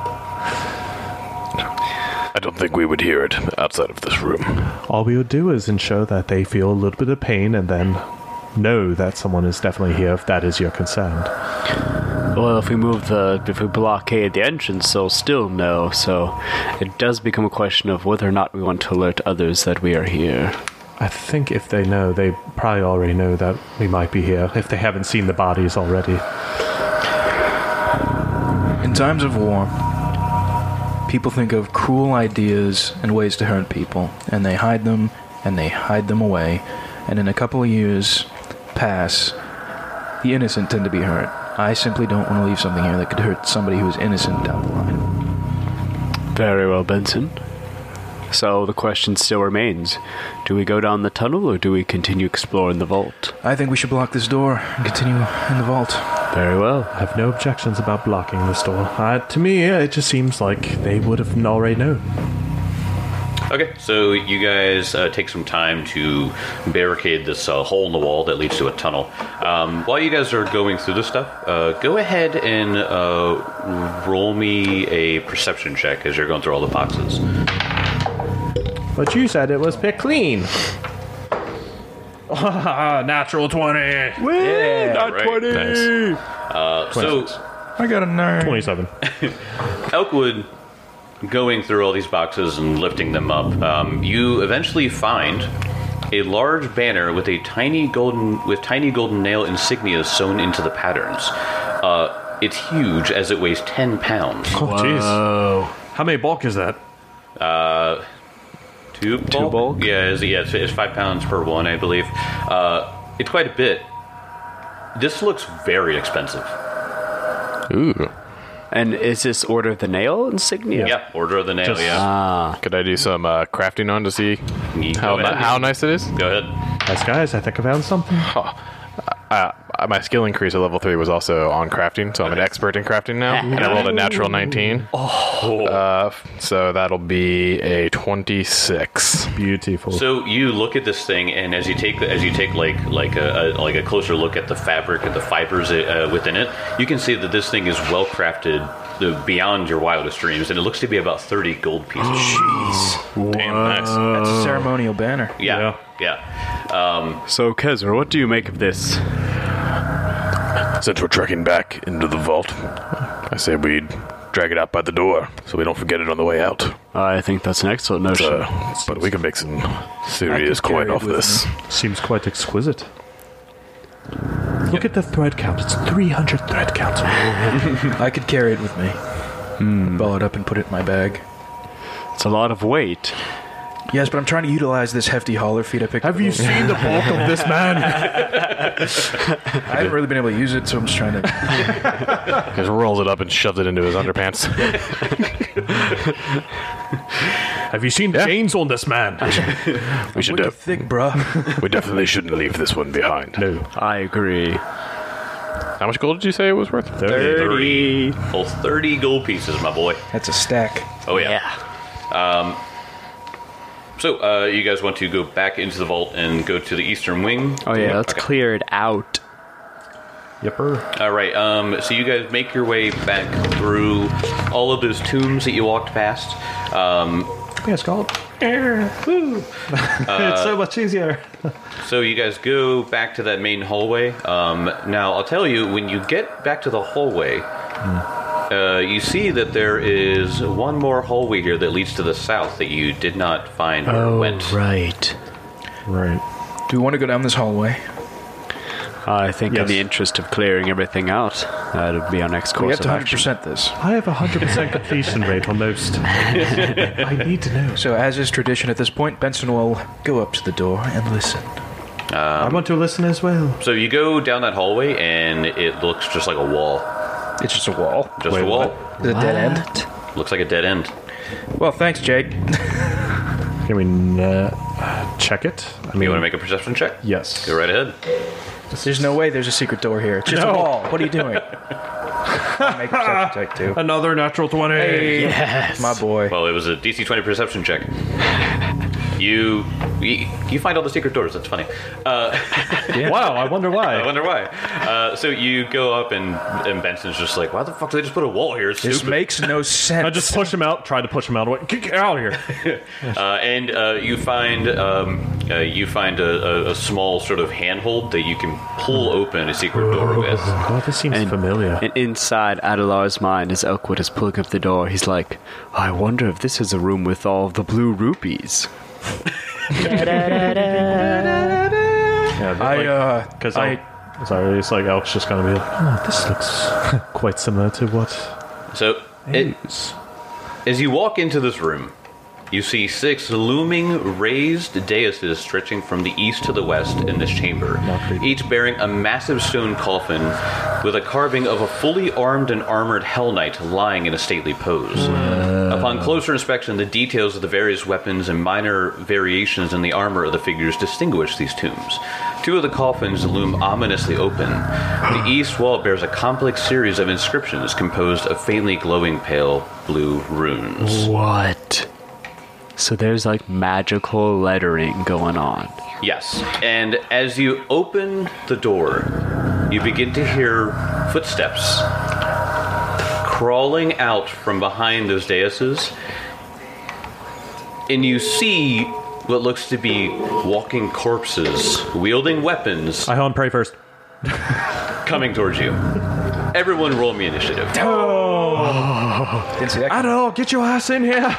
I don't think we would hear it outside of this room. All we would do is ensure that they feel a little bit of pain and then know that someone is definitely here if that is your concern. Well, if we move the, if we blockade the entrance, they'll still know. So it does become a question of whether or not we want to alert others that we are here. I think if they know, they probably already know that we might be here, if they haven't seen the bodies already. In times of war, people think of cruel ideas and ways to hurt people, and they hide them, and they hide them away, and in a couple of years pass, the innocent tend to be hurt. I simply don't want to leave something here that could hurt somebody who is innocent down the line. Very well, Benson. So the question still remains. Do we go down the tunnel, or do we continue exploring the vault? I think we should block this door and continue in the vault. Very well. I have no objections about blocking this door. Uh, to me, yeah, it just seems like they would have already known. Okay, so you guys uh, take some time to barricade this uh, hole in the wall that leads to a tunnel. Um, while you guys are going through this stuff, uh, go ahead and uh, roll me a perception check as you're going through all the boxes. But you said it was picked clean. Natural twenty. Yeah, not right. twenty. Nice. Uh, so, I got a nine. twenty-seven. Elkwood, going through all these boxes and lifting them up, um, you eventually find a large banner with a tiny golden with tiny golden nail insignia sewn into the patterns. Uh, it's huge, as it weighs ten pounds. Oh, jeez. Oh, How many bulk is that? Uh, two bulk? Two bulk? Yeah, it's, yeah, it's, it's five pounds per one, I believe. Uh, it's quite a bit. This looks very expensive. Ooh. and is this Order of the Nail insignia? Yeah, Order of the Nail. Just- yeah. Ah, Could I do some uh, crafting on to see You how, go ni- ahead. how nice it is? Go ahead. Guys, guys, I think I found something. Huh. Uh, my skill increase at level three was also on crafting, so I'm an expert in crafting now. And I rolled a natural nineteen. Oh. Uh, so that'll be a twenty-six. Beautiful. So you look at this thing, and as you take as you take like like a, a like a closer look at the fabric and the fibers uh, within it, you can see that this thing is well crafted uh, beyond your wildest dreams, and it looks to be about thirty gold pieces. Jeez. Damn, nice. That's a ceremonial banner. Yeah, yeah. Um, so Kezra, what do you make of this? Since we're trekking back into the vault, I say we drag it out by the door so we don't forget it on the way out. I think that's an excellent notion. Uh, but we can make some serious I could carry coin it off with this. Seems quite exquisite. Look at the thread count. It's three hundred thread counts. I could carry it with me. Ball it up and put it in my bag. It's a lot of weight. Yes, but I'm trying to utilize this hefty hauler feet I picked up. Have you seen the bulk of this man? I haven't really been able to use it, so I'm just trying to... Just rolls it up and shoves it into his underpants. Have you seen the chains on this man? We should. Wicked De- thick, bruh. we definitely shouldn't leave this one behind. No. I agree. How much gold did you say it was worth? thirty. Well, thirty gold pieces, my boy. That's a stack. Oh yeah. So, uh, you guys want to go back into the vault and go to the eastern wing? Oh yeah, let's Okay. clear it out. Yepper. All right. Um, so you guys make your way back through all of those tombs that you walked past. Um, Yeah, Scott. It's so much easier. so you guys go back to that main hallway. Um, now, I'll tell you, when you get back to the hallway, uh, you see that there is one more hallway here that leads to the south that you did not find or went. right. Right. Do we want to go down this hallway? I think in Yes. the interest of clearing everything out. That'll be our next We course have to of one hundred action. percent this. I have a hundred percent completion rate on most. I need to know. So, as is tradition at this point, Benson will go up to the door and listen. I want to listen as well. So you go down that hallway, and it looks just like a wall. It's just a wall. Just Wait, a wall. what? Is it a dead end? What? Looks like a dead end. Well, thanks, Jake. Can we uh, check it? I mean, You want to make a perception check? yes. Go right ahead. There's no way there's a secret door here. It's just No. a wall. What are you doing? I'll make a perception check, too. Another natural twenty. Hey, Yes. my boy. Well, it was a D C twenty perception check. You, you you find all the secret doors. That's funny. Uh, Wow, I wonder I why. wonder why. Uh, so you go up, and, and Benson's just like, "Why the fuck did they just put a wall here? It's This stupid." makes no sense. I just push him out, try to push him out of the way. Get get out of here. Uh, and uh, you find um, uh, you find a, a, a small sort of handhold that you can pull open a secret door with. God, this seems And- familiar. And inside Adelar's mind, as Elkwood is pulling up the door, he's like, I wonder if this is a room with all of the blue rupees. Yeah, I, uh, because I- I, sorry, it's like Elk's just gonna be like, oh, this looks quite similar to what. So it, as you walk into this room, you see six looming raised daises stretching from the east to the west in this chamber, creepy. each bearing a massive stone coffin with a carving of a fully armed and armored Hell Knight lying in a stately pose. Upon closer inspection, the details of the various weapons and minor variations in the armor of the figures distinguish these tombs. Two of the coffins loom ominously open. The east wall bears a complex series of inscriptions composed of faintly glowing pale blue runes. What? So there's like magical lettering going on. Yes, and as you open the door, you begin to hear footsteps crawling out from behind those daises, and you see what looks to be walking corpses, wielding weapons, I home pray first. coming towards you. Everyone roll me initiative. Didn't see that. I don't know. Get your ass in here.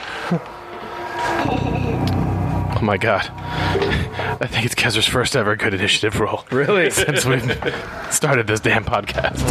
Oh my god. I think it's Kezer's first ever good initiative roll. Really? Since we've started this damn podcast.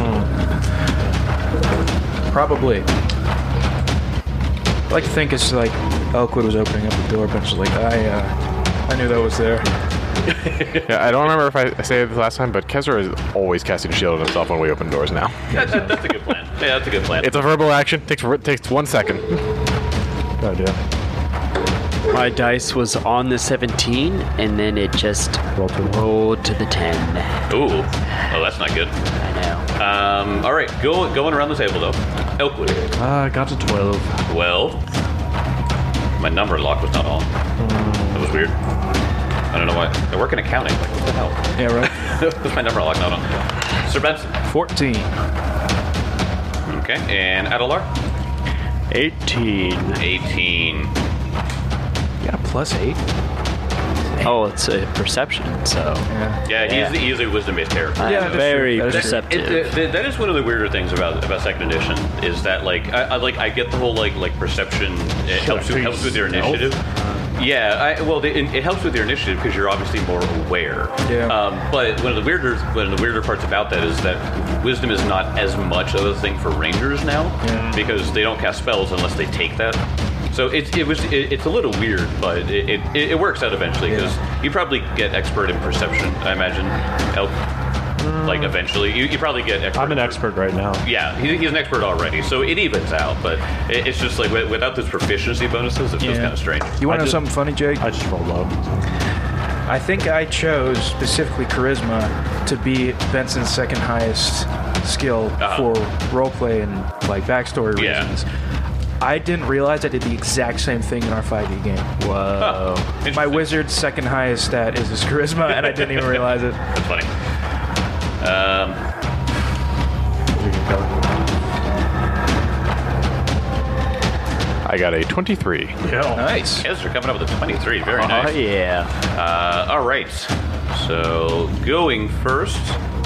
Probably. I like to think it's like Elkwood was opening up the door, but it's like, I, uh, I knew that was there. Yeah, I don't remember if I said it the last time, but Kezer is always casting a shield on himself when we open doors now. That, that, that's a good plan. Yeah, that's a good plan. It's a verbal action. Takes takes one second. Good idea. My dice was on the seventeen, and then it just Roll to the rolled to the ten. Ooh. Oh, that's not good. I know. Um, all right, go, going around the table, though. Elkwood. Ah, I got to twelve. twelve. My number lock was not on. That was weird. I don't know why. I work in accounting. Like, what the hell? Yeah, right. What's my number lock not on? Sir Benson. fourteen. Okay. And Adelar? eighteen. eighteen. You got a plus eight? Oh, it's a perception, so. Yeah. Yeah, he's, Yeah. he's a wisdom-based character. I'm Yeah, that's very true. That is true. perceptive. It, it, that is one of the weirder things about about second edition is that like I, I like I get the whole like like perception it helps with, helps with your initiative. Yeah, I, well, it, it helps with your initiative because you're obviously more aware. Yeah. Um, but one of the weirder one of the weirder parts about that is that wisdom is not as much of a thing for rangers now Yeah. because they don't cast spells unless they take that. So it, it was it, it's a little weird, but it, it, it works out eventually because you probably get expert in perception. I imagine, Elk. Like eventually, you, you probably get expert. I'm an expert right now. Yeah, he, he's an expert already, so it evens out. But it, it's just like wi- without those proficiency bonuses, it feels Yeah. kind of strange. You want I to know just- something funny, Jake? I just roll low. I think I chose specifically charisma to be Benson's second highest skill Uh-huh. for roleplay and like backstory Yeah. reasons. I didn't realize I did the exact same thing in our five E game. Whoa. My Interesting. wizard's second highest stat is his charisma, and I didn't even realize it. That's funny. Um, I got a twenty-three. Nice. Yes, you're coming up with a twenty-three. Very Oh, nice. yeah. Uh, all right. So going first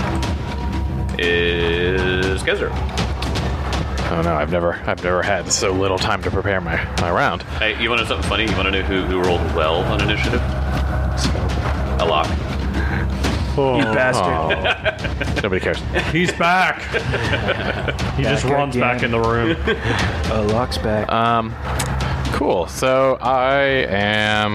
is Gezer. Oh no, I've never I've never had so little time to prepare my, my round. Hey, you want to know something funny? You want to know who, who rolled well on initiative? A lot. You bastard. Nobody cares. He's back. he just Back runs again. back in the room. Uh, Locke's back. Um, cool. So I am.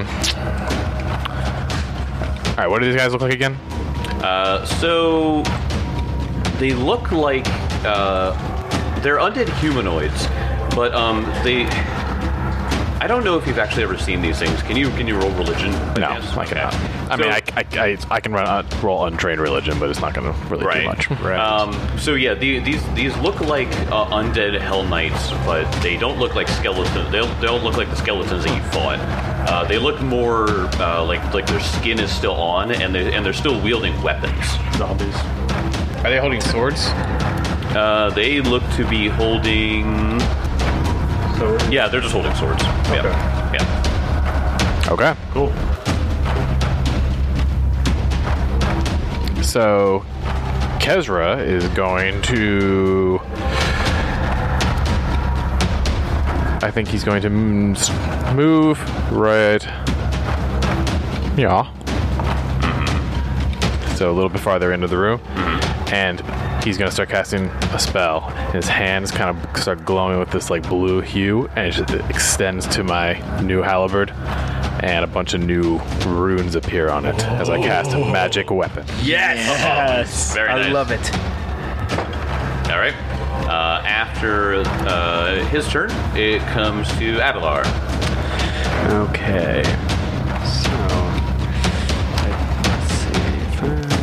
All right. What do these guys look like again? Uh, so they look like uh, they're undead humanoids, but um, they. I don't know if you've actually ever seen these things. Can you can you roll religion? No, Yes. I Okay. cannot. I So- mean, I, I, I, I can run uh, roll untrained religion, but it's not going to really Right. do much. Um, so yeah, the, these these look like uh, undead hell knights, but they don't look like skeletons. They don't, they don't look like the skeletons that you fought. Uh, they look more uh, like like their skin is still on, and they and they're still wielding weapons. Zombies. Are they holding swords? Uh, they look to be holding. So Yeah, they're just holding swords. Okay. Yeah. Yeah. Okay. cool. So Kezra is going to. I think he's going to m- s- move right. Yeah. So a little bit farther into the room. And he's going to start casting a spell. His hands kind of start glowing with this like blue hue, and it just extends to my new halberd. And a bunch of new runes appear on it as I cast a magic weapon. Yes. Very I nice. love it. All right. Uh, after uh, his turn, it comes to Adelar. Okay. So, let's see.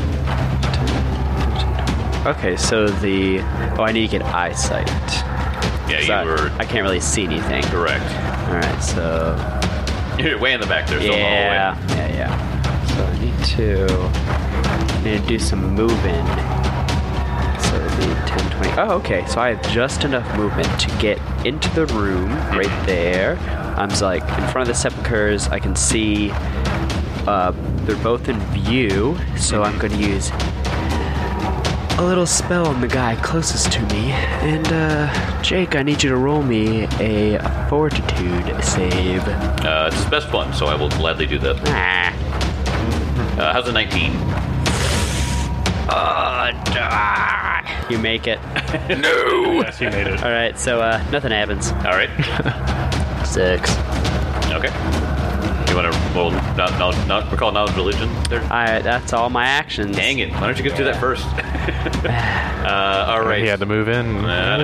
five, ten, okay, so the. Oh, I need to get eyesight. Yeah, So you I- were I can't really see anything. correct. Alright, so. You're way in the back there, still Yeah, yeah, yeah. So I need to. Need to do some moving. So it'd be ten, twenty. Oh, okay. So I have just enough movement to get into the room right there. I'm just like in front of the sepulchers. I can see. Uh, they're both in view. So I'm going to use a little spell on the guy closest to me. And uh, Jake, I need you to roll me a fortitude save. Uh, it's his best one, so I will gladly do that. Ah. Uh, how's a nineteen? Uh, ah. You make it. Yes, he made it. All right, so uh, nothing happens. All right. Six. Okay. You want to roll not, not, not recall knowledge religion there? All right, that's all my actions. Dang it! Why don't you just do that first? uh, all right. He had to move in.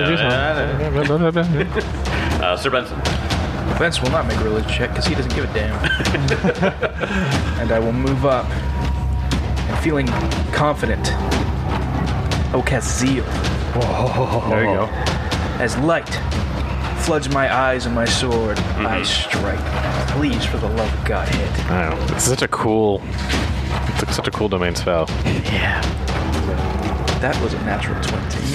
Uh, Sir Benson. Vince will not make a religion check because he doesn't give a damn. And I will move up. And feeling confident. Oh, cast zeal. There you go. As light floods my eyes and my sword, I strike. Please, for the love of God, hit. I don't know. It's such a cool. It's such a cool domain spell. Yeah. That was a natural twenty.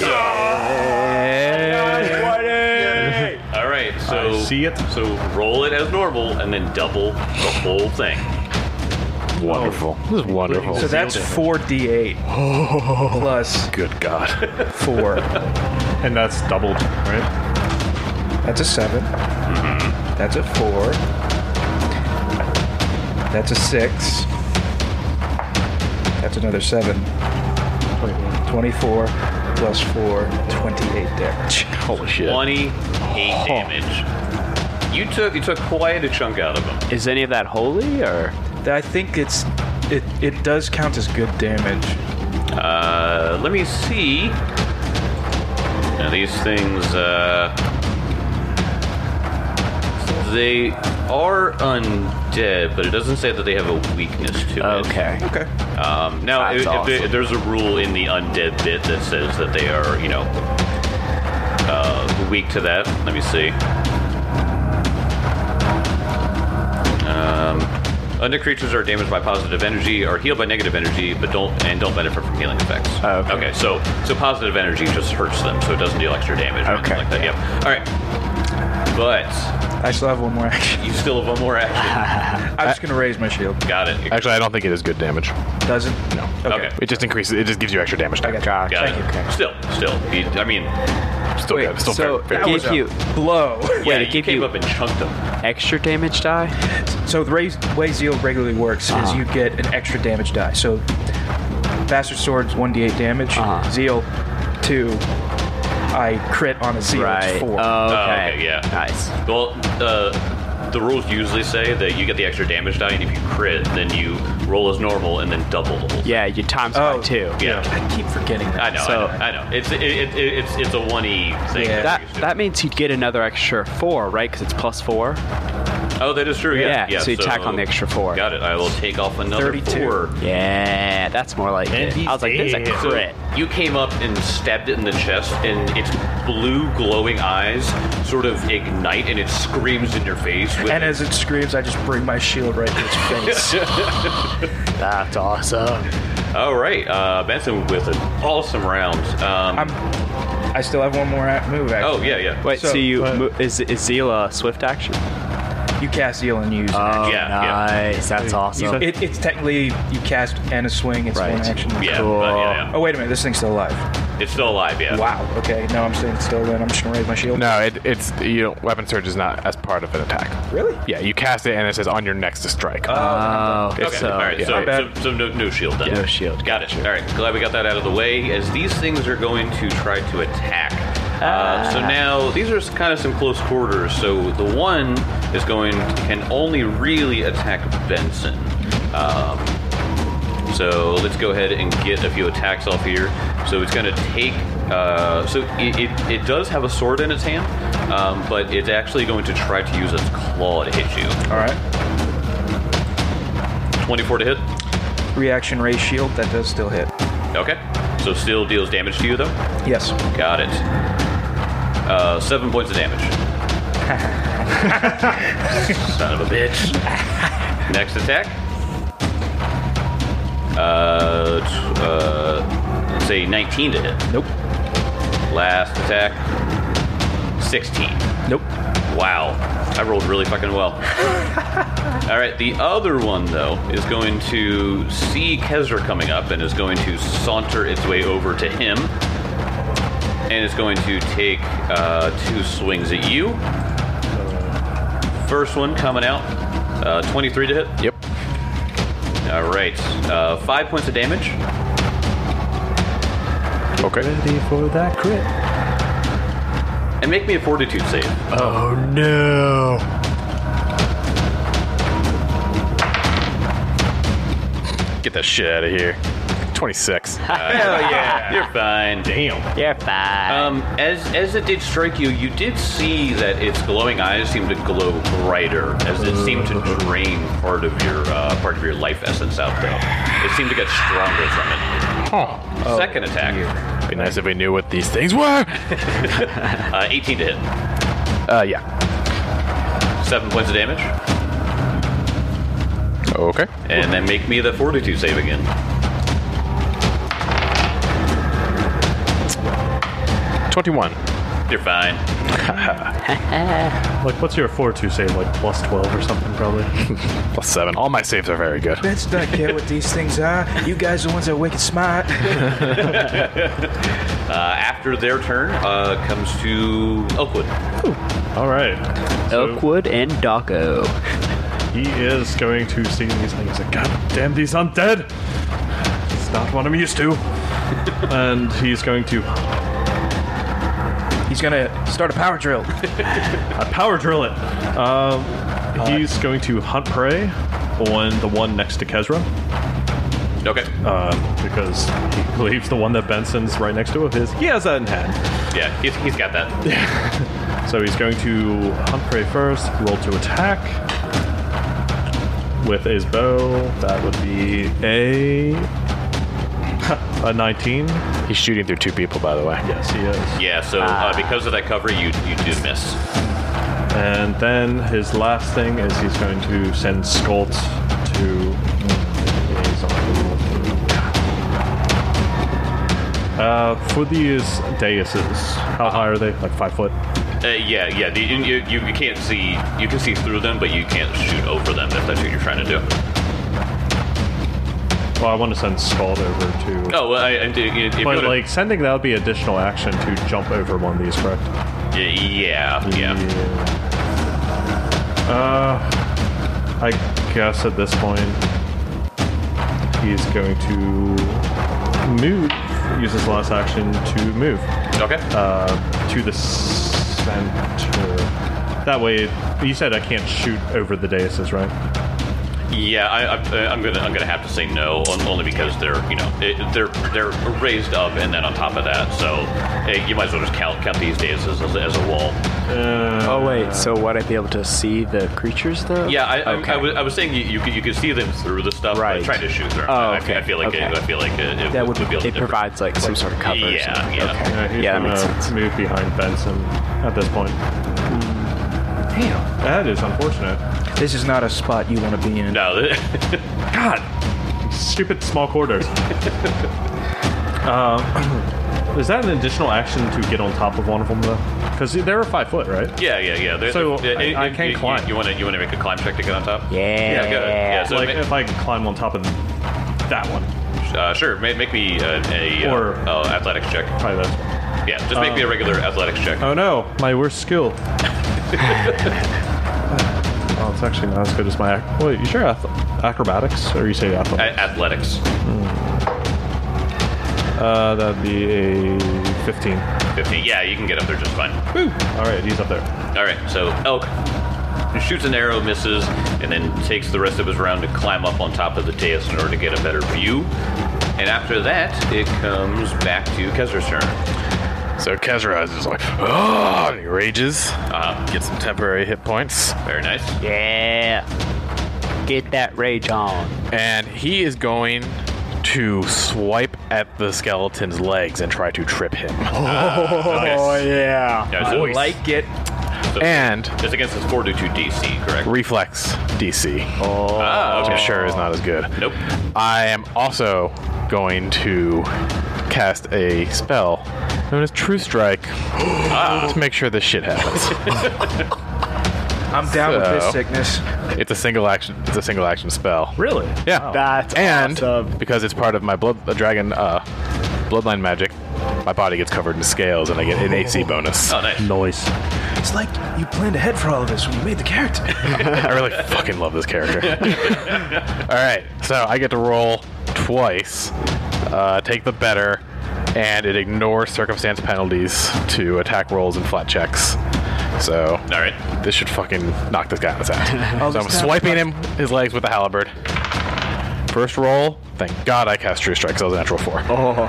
All right. So I see it. So roll it as normal, and then double the whole thing. Wonderful. This is wonderful. So that's four d eight plus Good God. four. And that's doubled, right? That's a seven. That's a four. That's a six. That's another seven. twenty-four plus four, twenty-eight damage. Holy shit. Twenty-eight damage. You took you took quite a chunk out of him. Is any of that holy or? I think it's it it does count as good damage. Uh, let me see. Now these things, uh, they are undead, but it doesn't say that they have a weakness to it. Okay. Okay. Um, now, That's if, if awesome. they- there's a rule in the undead bit that says that they are, you know, uh, weak to that. Let me see. Um, undead creatures are damaged by positive energy, or healed by negative energy, but don't and don't benefit from healing effects. Oh, okay. so so positive energy just hurts them, so it doesn't deal extra damage. Or anything Okay. like that. Yep. All right. But I still have one more action. you still have one more action. I'm just gonna raise my shield. Got it. Actually, I don't think it is good damage. Does it? No. Okay. It just increases. It just gives you extra damage. I Time. got you. Got Thank it. you. Still, still. You, I mean, Still Wait, good. Still so very, it very was gives a you blow. yeah, it you give came you- up and chunked them. extra damage die? So the raise, way Zeal regularly works Uh-huh. is you get an extra damage die. So Bastard Sword's one d eight damage. Uh-huh. Zeal, two. I crit on a Zeal, Right. it's four. Oh, okay. Oh, okay, yeah. Nice. Well, uh, the rules usually say that you get the extra damage die, and if you crit, then you roll as normal and then double the whole thing. Yeah, you times Oh. by two. Yeah. I keep forgetting that. I know, So- I know, I know. It's it, it, it, it's it's a one e thing. Yeah. That we used to- that means you'd get another extra four, right? Because it's plus four. oh, that is true. Yeah, Yeah, so you tack on the extra four. Got it. I will take off another thirty-two. four. Yeah, that's more like And it. he's I was like, this is a dead. crit. You came up and stabbed it in the chest, and its blue glowing eyes sort of ignite, and it screams in your face. With And as it screams, I just bring my shield right to its face. That's awesome. All right, uh, Benson with an awesome round. Um, I'm, I still have one more act- move, actually. oh yeah, yeah. Wait, so, So- you uh, mo- is is Zeal a swift action? You cast Zeal and use Oh, Yeah, yeah. nice. That's awesome. it. It's technically, you cast and a swing, it's Right. one action. Yeah, Cool. but yeah, yeah. Oh, wait a minute, this thing's still alive. It's still alive. Yeah. Wow, okay, no, I'm staying still then. I'm just gonna raise my shield. No, it, it's you know, weapon surge is not as part of an attack. Really? Yeah, you cast it and it says on your next to strike. Oh, Okay. so All right. yeah. So, My so, bad. so no, no shield then. no shield. Got it. All right. Glad we got that out of the way. As these things are going to try to attack. Uh, so now these are kind of some close quarters. So the one is going can only really attack Benson. Um, so let's go ahead and get a few attacks off here. So it's going to take. Uh, so it, it, it does have a sword in its hand, um, but it's actually going to try to use its claw to hit you. All right. twenty-four to hit. Reaction ray shield, that does still hit. Okay. So still deals damage to you though. Yes. Got it. Uh, seven points of damage. Son of a bitch. Next attack. Uh, t- uh, let's say nineteen to hit. Nope. Last attack. sixteen. Nope. Wow. I rolled really fucking well. All right, the other one, though, is going to see Kezra coming up and is going to saunter its way over to him. And is going to take uh, two swings at you. First one coming out. Uh, twenty-three to hit. Yep. All right. Uh, five points of damage. Okay. Ready for that crit. And make me a fortitude save. Oh no. Get that shit out of here. twenty-six. Hell yeah. You're fine. Damn. You're fine. Um, as as it did strike you, you did see that its glowing eyes seemed to glow brighter, as it seemed to drain part of your uh, part of your life essence out. Though it seemed to get stronger from it. Huh. Second attack, Be nice if we knew what these things were. uh, eighteen to hit, Uh, yeah. seven points of damage, Okay. and then make me the fortitude save again. twenty-one. You're fine. Like, what's your fortitude save? Like plus twelve or something, probably. Plus seven. All my saves are very good. Let's not care what these things are. You guys are the ones that are wicked smart. Uh, after their turn, uh, comes to Elkwood. All right. So Elkwood and Doggo. he is going to see these things. Like, God damn these undead! It's not what I'm used to. And he's going to He's gonna start a power drill. uh, power drill it. Um, he's going to hunt prey on the one next to Kezra. Okay. Uh, because he believes the one that Benson's right next to is he has that in hand. Yeah, he's, he's got that. So he's going to hunt prey first, roll to attack with his bow. That would be a a nineteen. He's shooting through two people, by the way. Yes, he is. Yeah, so uh, because of that cover, you you do miss. And then his last thing is he's going to send Skolt to. Uh, for these daises, how high are they? Like five foot? Uh, yeah, yeah. The, you, you you can't see you can see through them, but you can't shoot over them if that's what you're trying to do. Well, I want to send Skolt over to. Oh, well, I, I, if you But wanna- like sending that would be additional action to jump over one of these, correct? yeah, yeah. Uh, I guess at this point he's going to move. Use his last action to move Okay. uh, to the center. That way, you said I can't shoot over the daises, right? Yeah, I, I, I'm gonna I'm gonna have to say no, on- only because they're you know it, they're they're raised up and then on top of that, so eh, you might as well just count count these days as, as, as a wall. Oh wait, so would I be able to see the creatures though? Yeah, I, Okay. I, I, was, I was saying you you could, you could see them through the stuff, Right. but trying to shoot through. Oh, I, okay, I feel like okay. it, I feel like it, it That would, would- be a little It different. provides like some sort of cover. or Yeah, something. yeah. Okay. Uh, he's Yeah, that gonna makes sense. move behind Benson at this point. Damn, that is unfortunate. This is not a spot you want to be in. No, God, stupid small quarters. um, is that an additional action to get on top of one of them though? Because they're five foot, right? yeah, yeah, yeah. They're- So, they're- I- I you- can't you- climb. You want to you want to make a climb check to get on top? Yeah. Yeah, good. Yeah, so like ma- if I climb on top of that one, uh, sure. Make, make me uh, a Or- uh, uh, athletics check. probably this one. Yeah, just make me a regular athletics check. Oh no, my worst skill. Oh, it's actually not as good as my. Ac- Wait, you sure ath- acrobatics or you say A- athletics? athletics. Uh, that'd be a fifteen. fifteen. Yeah, you can get up there just fine. Woo! All right, he's up there. All right, so Elk shoots an arrow, misses, and then takes the rest of his round to climb up on top of the dais in order to get a better view. And after that, it comes back to Kezra's turn. So Kezra is just like, oh, and he rages, Uh, gets some temporary hit points, very nice. Yeah. Get that rage on. and he is going to swipe at the skeleton's legs and try to trip him. Oh yeah. Yeah, so, Like it. so And it's against his fortitude D C, correct? reflex D C, Ah, which okay. I'm sure is not as good. Nope. I am also going to cast a spell known as True Strike to make sure this shit happens. I'm down with this So- sickness. It's a single action. It's a single action spell. Really? Yeah, That's and awesome. because it's part of my blood, the dragon, uh, bloodline magic, my body gets covered in scales, and I get an A C bonus. Oh, nice. Noise. It's like you planned ahead for all of this when you made the character. I really fucking love this character. All right, so I get to roll twice, uh, take the better, and it ignores circumstance penalties to attack rolls and flat checks. So All right. this should fucking knock this guy on his ass. Oh, So I'm this guy- swiping him his legs with the halberd. First roll, thank God I cast True Strike, so it was a natural four. Oh.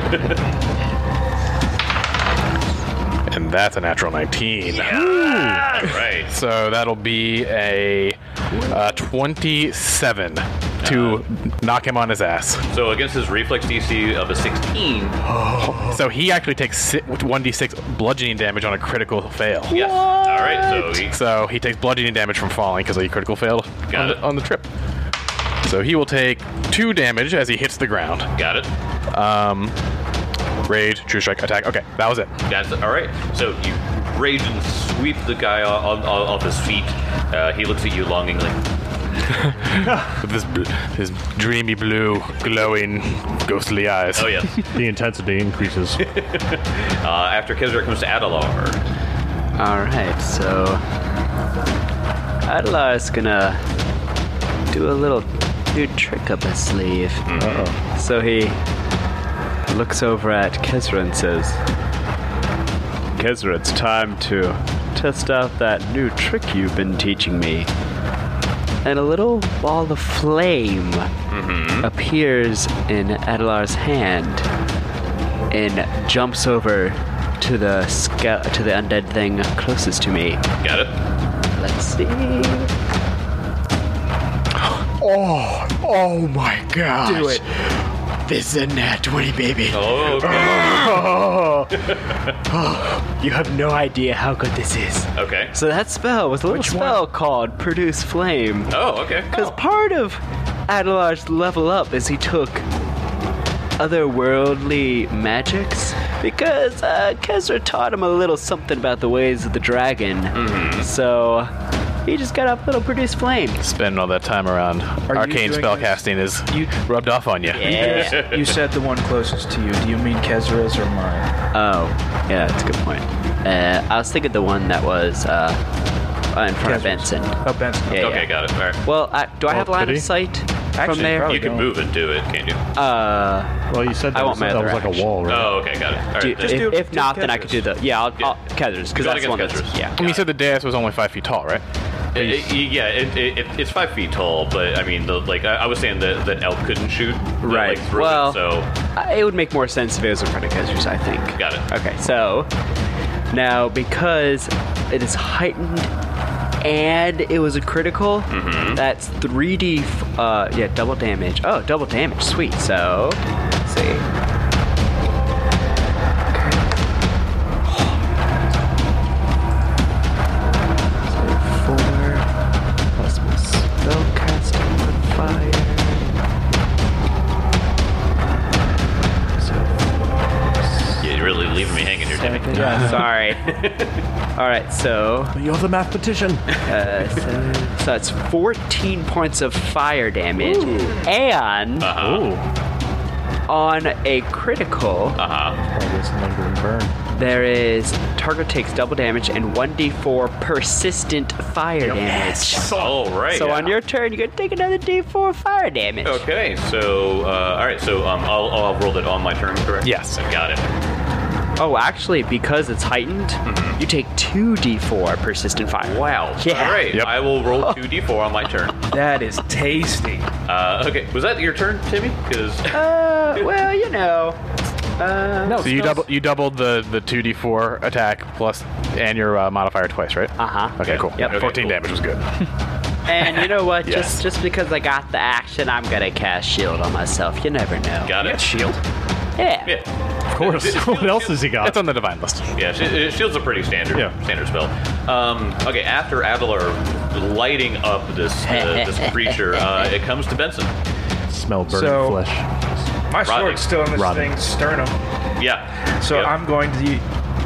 And that's a natural nineteen. All right. So that'll be a uh, twenty-seven to knock him on his ass. So against his reflex D C of a sixteen. So he actually takes one d six bludgeoning damage on a critical fail. Yes. All right. So he So he takes bludgeoning damage from falling because he critical failed Got on it. the, on the trip. So he will take two damage as he hits the ground. got it. Rage, True Strike, attack. Okay, that was it. That's all right. So you rage and sweep the guy off, off, off his feet. Uh, he looks at you longingly. With his, bl- his dreamy blue, glowing, ghostly eyes. Oh yes. The intensity increases. Uh, after Kezra comes to Adalar. Alright, so Adelar's gonna do a little new trick up his sleeve. Uh-oh. So he looks over at Kezra and says, Kezra, it's time to test out that new trick you've been teaching me. And a little ball of flame appears in Adelar's hand and jumps over to the sca- to the undead thing closest to me. Got it. Let's see. Oh, oh my gosh. Do it. This is a nat twenty, baby. Oh, okay. Oh, you have no idea how good this is. Okay. So that spell was a little Which spell called Produce Flame. Oh, okay. Because part of Adelar's level up is he took otherworldly magics. Because uh, Kezra taught him a little something about the ways of the dragon. Mm-hmm. So he just got a little Produce Flame. Spending all that time around you arcane doing spell this? casting is You- rubbed off on you. Yeah. You said the one closest to you. Do you mean Kezra's or mine? Oh, yeah, that's a good point. Uh, I was thinking the one that was uh, in front of Kezra's. Benson. Oh, Benson. Yeah, Okay, yeah. got it. All right. Well, I, do I have Oh, line pity? of sight Actually, there. probably You can don't. move into it, can't you? Uh, Well, you said I that, want was, my that other was like a action. wall, right? Oh, okay, got it. All right. do, then- if, do- if do not, then I could do the. Yeah, I'll, Yeah. I'll Kethers, because Go that's the one against that's. Kethers. Yeah. I mean, you said the dais was only five feet tall, right? It- it- yeah, it, it, it, it's five feet tall, but I mean, the, like I, I was saying that that elk couldn't shoot, the, Right. Like, through Well, it, so Uh, It would make more sense if it was in front of Kethers, I think. got it. Okay, so now because it is heightened and it was a critical, Mm-hmm. that's three D, f- uh, yeah, double damage. Oh, double damage, sweet. So, let's see. So four plus my spellcasting modifier. So Yeah, you're really leaving me hanging here, Timmy. seven. Yeah, sorry. All right, so You're the mathematician. uh, so, so that's fourteen points of fire damage, and Uh-huh. Ooh. on a critical, Uh-huh. Probably some lingering burn. there is target takes double damage and one d four persistent fire damage. All right. So on your turn, you're gonna take another d four fire damage. Okay, so uh, all right, so um, I'll, I'll roll it on my turn, correct? Yes. Got it. Oh, actually, because it's heightened, you take two d four persistent fire. Wow. Yeah. All right, Yep. I will roll two d four on my turn. That is tasty. Uh, okay, was that your turn, Timmy? Because Uh, well, you know. Uh, No, So you double you doubled the the two d four attack plus and your uh, modifier twice, right? Uh huh. Okay, cool. Yep. Yeah, fourteen cool. damage was good. And you know what? Yes. Just just because I got the action, I'm gonna cast shield on myself. You never know. got it. Shield. Yeah. Yeah. Of course. What else has he got? That's on the divine list. Yeah, sh- uh, shield's a pretty standard Yeah. standard spell. Um, okay, after Adelar lighting up this uh, this creature, uh, it comes to Benson. Smell burning So- flesh. My Rodney. sword's still in this Rodney. thing's sternum, Yeah. so Yep. I'm going to.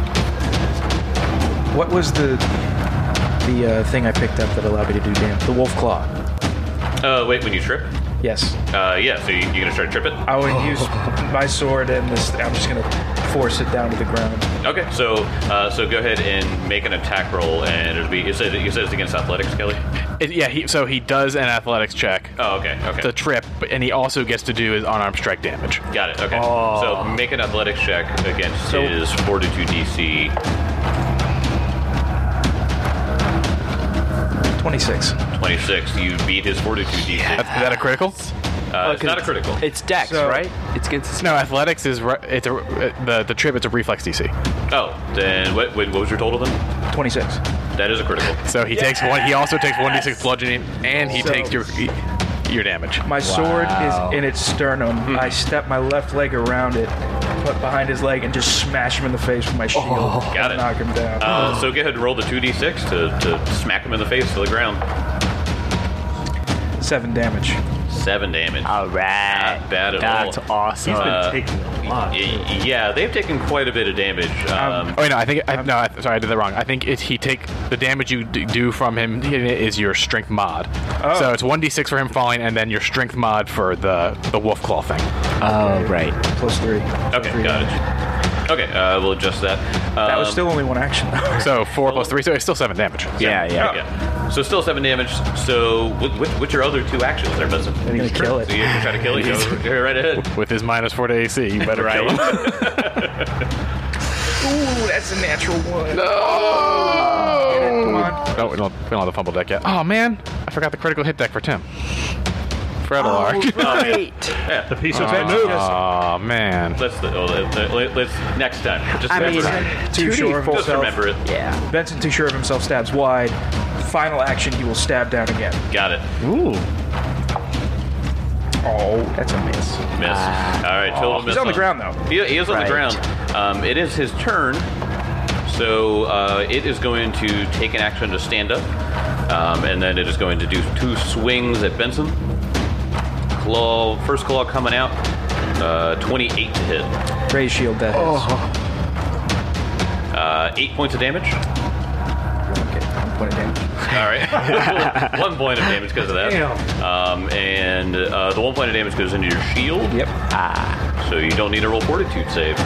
What was the the uh, thing I picked up that allowed me to do damage? The wolf claw. Uh, wait, when you trip? Yes. Uh, yeah. So you, you gonna try to trip it? I would use my sword and this. I'm just gonna force it down to the ground. Okay. So uh, so go ahead and make an attack roll, and it'll be. You said you said it's against athletics, Kelly. It, yeah, he, so he does an athletics check Oh, okay. Okay. to trip, but- and he also gets to do his unarmed strike damage. Got it. Okay. So make an athletics check against So- his fortitude D C. Twenty-six. twenty-six. You beat his fortitude D C. That's, is that a critical? Uh, it's not a critical. It's Dex, So- right? It's against. His No, athletics is re- it's a uh, the the trip. It's a reflex D C. Oh, then what, what was your total then? Twenty-six. That is a critical. So he takes one. He also takes one d six bludgeoning, and he So- takes your your damage. My sword is in its sternum. I step my left leg around it, put behind his leg, and just smash him in the face with my shield. Got and it. Knock him down. Uh, so go ahead and roll the two d six to, to smack him in the face to the ground. Seven damage. Seven damage. All right. Not bad at That's all. awesome. He's been Uh, taking a lot. Y- yeah, they've taken quite a bit of damage. Um, Oh wait, no, I think I, no. I, sorry, I did that wrong. I think it, he take the damage you d- do from him hitting it is your strength mod. Oh. So it's one d six for him falling, and then your strength mod for the the wolf claw thing. Oh, right. Plus three. okay, Three got damage. it. Okay, uh, we'll adjust that. Um, That was still only one action, though. So four plus three, so it's still seven damage. Yeah, yeah. Yeah. So still seven damage. So what, what, what's your other two actions there, Benson? I'm gonna kill it. So you're gonna try to kill it? Go, go right ahead. With his minus four to A C, you better kill him. Ooh, that's a natural one. No! Come on. Oh, we don't, we don't have the fumble deck yet. Oh man, I forgot the critical hit deck for Tim. For Adelar. Right. Yeah. The piece of Benji move. just- Oh man. Let's, oh, let, let, let's next time. Just I mean, remember, Too sure of just himself. remember it. yeah. Benson, too sure of himself, stabs wide. Final action, he will stab down again. Got it. Ooh. Oh, that's a miss. Miss. All right, total miss. He's on the ground, though. He, he is on Right. the ground. Um, it is his turn, so uh, it is going to take an action to stand up, um, and then it is going to do two swings at Benson. Claw, first claw coming out, uh, twenty-eight to hit. Raise shield, that hits. Uh, eight points of damage. Okay, one point of damage. All right, one point of damage because of that. Damn. Um, and uh, the one point of damage goes into your shield. Yep. So you don't need a roll fortitude save.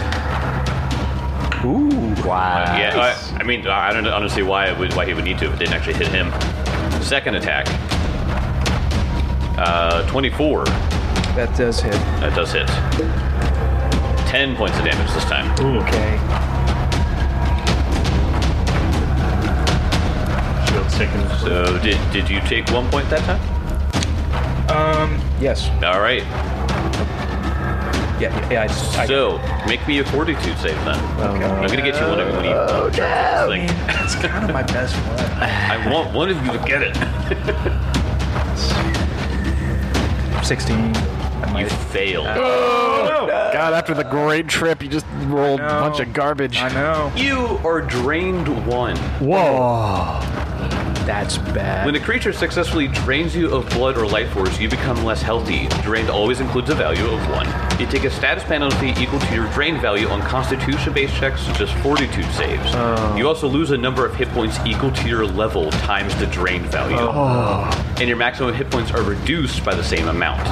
Ooh. Wow. Yeah, I, I mean, I don't honestly why it would, why he would need to if it didn't actually hit him. Second attack. Uh, twenty-four. That does hit. That does hit. ten points of damage this time. Okay. Shield's taken. So did did you take one point that time? Um. Yes. All right. Yeah. Yeah. yeah I just, I, So make me a fortitude save then. okay. I'm gonna get you one of you when you uh, this thing. That's kind of my best one. I want one of you to get it. Sixteen. I You might. failed. God, after the great trip, you just rolled a know. bunch of garbage. I know. You are drained one. Whoa. That's bad. When a creature successfully drains you of blood or life force, you become less healthy. Drained always includes a value of one. You take a status penalty equal to your drained value on constitution-based checks, such as fortitude saves. You also lose a number of hit points equal to your level times the drained value. And your maximum hit points are reduced by the same amount.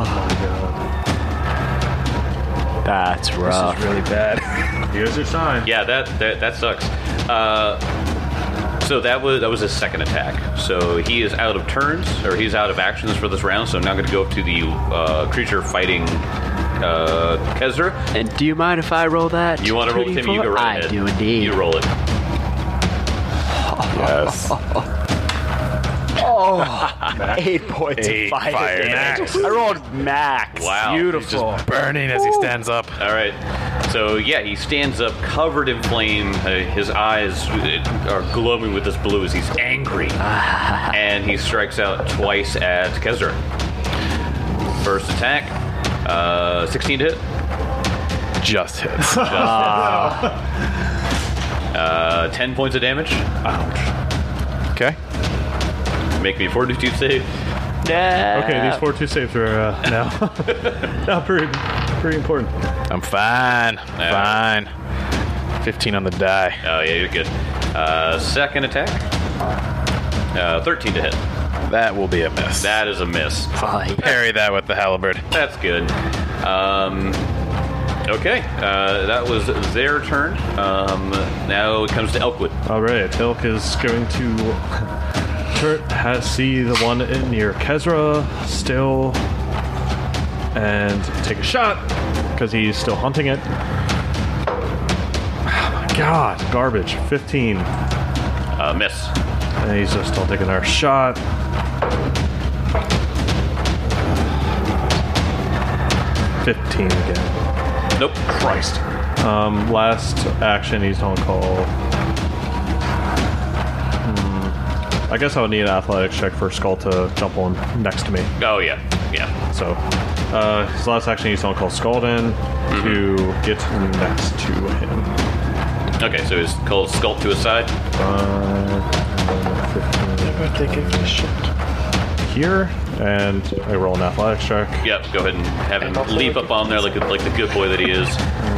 That's rough. This is really bad. Here's your sign. Yeah, that that, that sucks. Uh, so that was that was his second attack. So he is out of turns, or he's out of actions for this round. So I'm now going to go up to the uh, creature fighting uh, Kezra. And do you mind if I roll that? You want to roll, two D Tim? four? You go right I ahead. do indeed. You roll it. Yes. Eight points Eight of fire, fire damage. max. I rolled max. Wow. Beautiful. Burning as he stands up. All right. So yeah, he stands up, covered in flame. Uh, his eyes uh, are glowing with this blue as he's angry, and he strikes out twice at Kezra. First attack, uh, sixteen to hit. Just hits. Uh, ten points of damage. Okay. Make me a fortitude save. Yeah. Okay, these four two saves are uh, now now pretty pretty important. I'm fine. Fine. fifteen on the die. Oh yeah, you're good. Uh, second attack, uh, thirteen to hit. That will be a miss. That is a miss. Fine. Parry that with the halberd. That's good. Um, okay, uh, that was their turn. Um, now it comes to Elkwood. All right, Ilk is going to turn, has, see the one in near Kezra still, and take a shot because he's still hunting it. Oh my God, garbage! fifteen, Uh, miss. and he's just still taking our shot. fifteen again. Nope. Christ. Um, last action, he's gonna call. Hmm, I guess I would need an athletics check for Skull to jump on next to me. Oh yeah, yeah. So, uh, his last action, he's gonna call Skalden to get next to him. Okay, so he's called Sculpt to his side. Five, fifteen. Here, and I roll an athletics check. Yep. Go ahead and have him leap up on there like a, like the good boy that he is.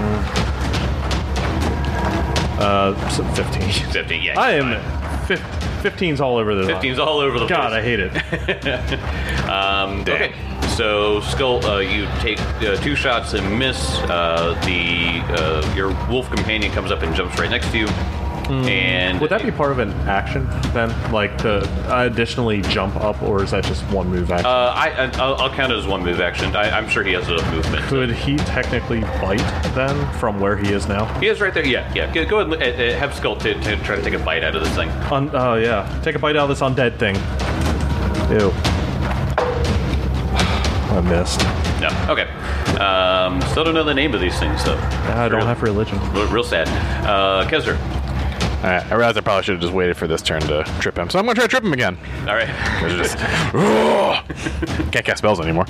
Uh, so fifteen. Fifteen. Yeah. I he's am. fine. Fif- fifteen's all over the. Fifteen's all over the God, I place. hate it. Um, okay. So Skull, uh, you take uh, two shots and miss. Uh, the uh, your wolf companion comes up and jumps right next to you. And Would that be part of an action then? Like to additionally jump up, or is that just one move action? Uh, I, I I'll, I'll count it as one move action. I, I'm sure he has enough movement. Could he technically bite then from where he is now? He is right there. Yeah, yeah. Go, go ahead and uh, uh, have Skull to, to try to take a bite out of this thing. Un- oh yeah, take a bite out of this undead thing. Ew. I missed. No. Okay. Um, still don't know the name of these things though. I don't Real- have religion. Real, real sad. Uh, Kezzer. All right, I realized I probably should have just waited for this turn to trip him. So I'm going to try to trip him again. All right. There's just, Ugh! Can't cast spells anymore.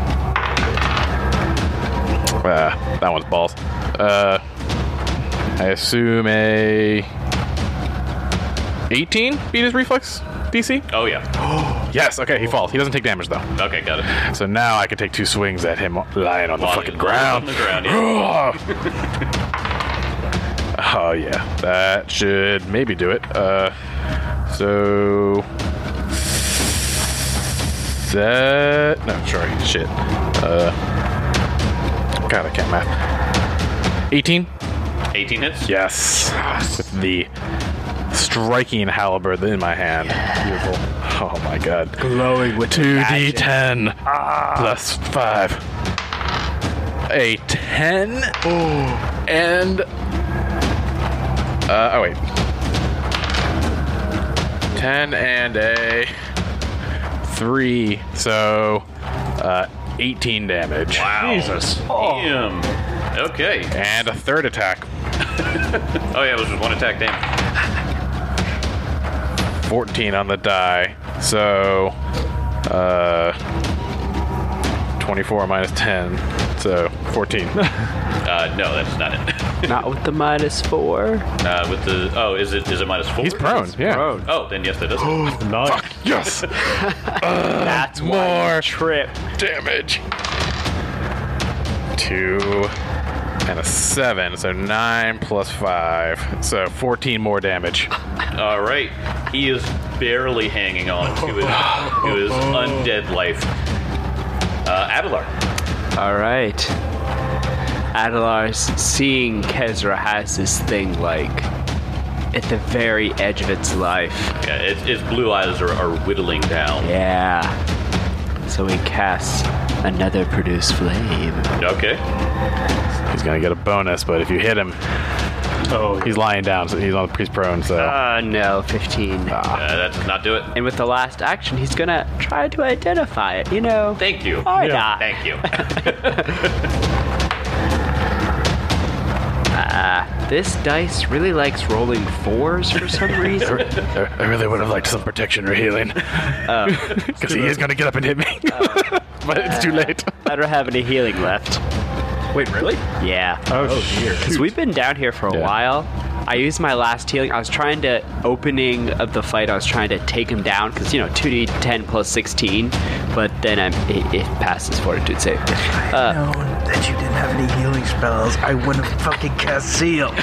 Uh, that one's balls. Uh, I assume a eighteen beat his reflex D C? Oh yeah. Yes, okay, he falls. He doesn't take damage, though. Okay, got it. So now I can take two swings at him lying on the Lying- fucking lying ground. on the ground, yeah. Oh, yeah. That should maybe do it. Uh, so... That... No, sorry. Shit. Uh, God, I can't math. eighteen? eighteen hits. Yes. With the striking halberd in my hand. Beautiful. Oh my god. Glowing with two d ten plus five. A ten. And. Uh, oh, wait. ten and a three. So, uh, eighteen damage. Wow. Jesus. Damn. Okay. And a third attack. Oh yeah, it was just one attack damage. fourteen on the die. So, uh, twenty-four minus ten. So, fourteen. Uh, no, that's not it. Not with the minus four. Uh, with the oh, is it is it minus four? He's prone, yeah. Prone. Oh, then yes, that does. it. Nice. Yes! That's why more. you trip. Damage. Two and a seven, so nine plus five, so fourteen more damage. All right, he is barely hanging on to his to his undead life. Uh, Adelar. All right. Adelar's seeing Kezra has this thing like at the very edge of its life. Yeah, its, its blue eyes are, are whittling down. Yeah. So he casts another produce flame. Okay. He's gonna get a bonus, but if you hit him, oh, he's lying down, so he's on he's prone. So Uh, no, fifteen. Uh, that does not do it. And with the last action, he's gonna try to identify it, you know. Thank you. Why not? Thank you. Uh, this dice really likes rolling fours for some reason. I really would have liked some protection or healing, because he is gonna get up and hit me, but it's too late. I don't have any healing left. Wait, really? Yeah. Oh, dear. Because we've been down here for a Yeah. while. I used my last healing. I was trying to, opening of the fight, I was trying to take him down because, you know, two d ten plus sixteen, but then I'm, it, it passes fortitude save. Uh, known that you didn't have any healing spells, I wouldn't have fucking cast Seal.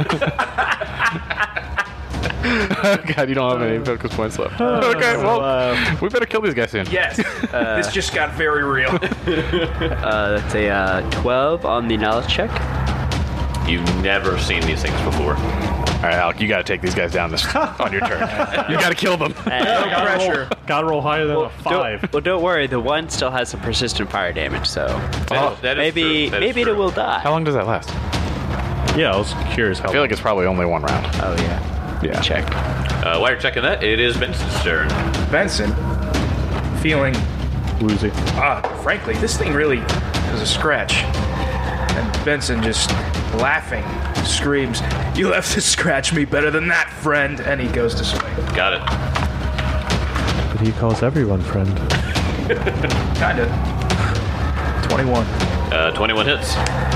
God, you don't have any focus points left. Okay, well, we better kill these guys soon. Yes. This just got very real. uh, that's a uh, twelve on the knowledge check. You've never seen these things before. All right, Alec, you got to take these guys down this on your turn. You got to kill them. And, Pressure. Gotta roll higher than a don't, five. well, don't worry. The one still has some persistent fire damage, so That- that is maybe true. That is maybe true. it will die. How long does that last? Yeah, I was curious how I feel like it's probably only one round. Oh yeah. Yeah. Check. Uh, while you're checking that, it is Benson's turn. Benson, feeling, woozy. ah, frankly, this thing really is a scratch. And Benson just laughing, screams, "You have to scratch me better than that, friend!" And he goes to swing. Got it. But he calls everyone friend. Kinda. twenty-one. Uh, twenty-one hits.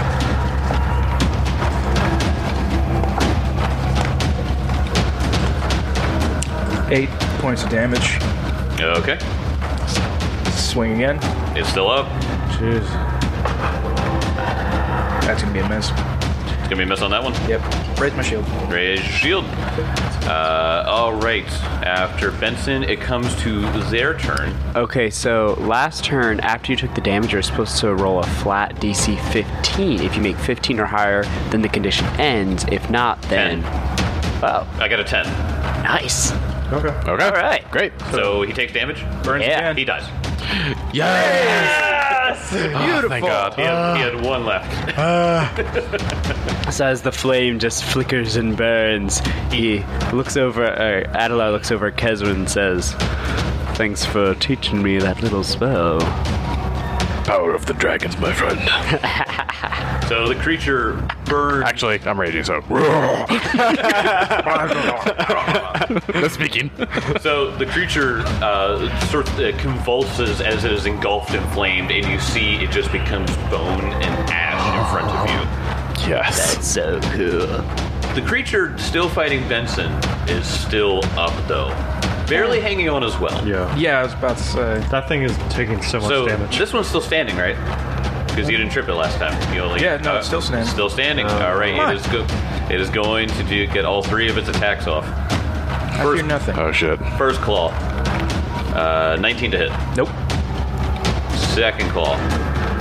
Eight points of damage. Okay. Swing again. It's still up. Jeez. That's gonna be a miss. It's gonna be a miss on that one. Yep. Raise my shield. Raise your shield. Uh, all right. After Benson, it comes to their turn. Okay, so last turn, after you took the damage, you're supposed to roll a flat D C fifteen. If you make fifteen or higher, then the condition ends. If not, then... Wow. I got a ten. Nice. Okay. Okay. All right. Great. So he takes damage. Burns Yeah. again. He dies. Yes! Beautiful. Thank God. He had, he had one left. So as the flame just flickers and burns, he looks over, or Adelar looks over at Kezra and says, "Thanks for teaching me that little spell." Power of the dragons, my friend. So the creature burns. Actually, I'm raging, so. Speaking. So the creature uh, sort of uh, convulses as it is engulfed and flamed, and you see it just becomes bone and ash in front of you. Yes. That's so cool. The creature still fighting Benson is still up, though. Barely hanging on as well. Yeah. Yeah, I was about to say. That thing is taking so much So damage. this one's still standing, right? Because you didn't trip it last time. You only Yeah, no, it's still standing. Still standing. all right, it is go. It is going to do, get all three of its attacks off. I fear nothing. Oh, shit. First claw, uh, nineteen to hit. Nope. Second claw,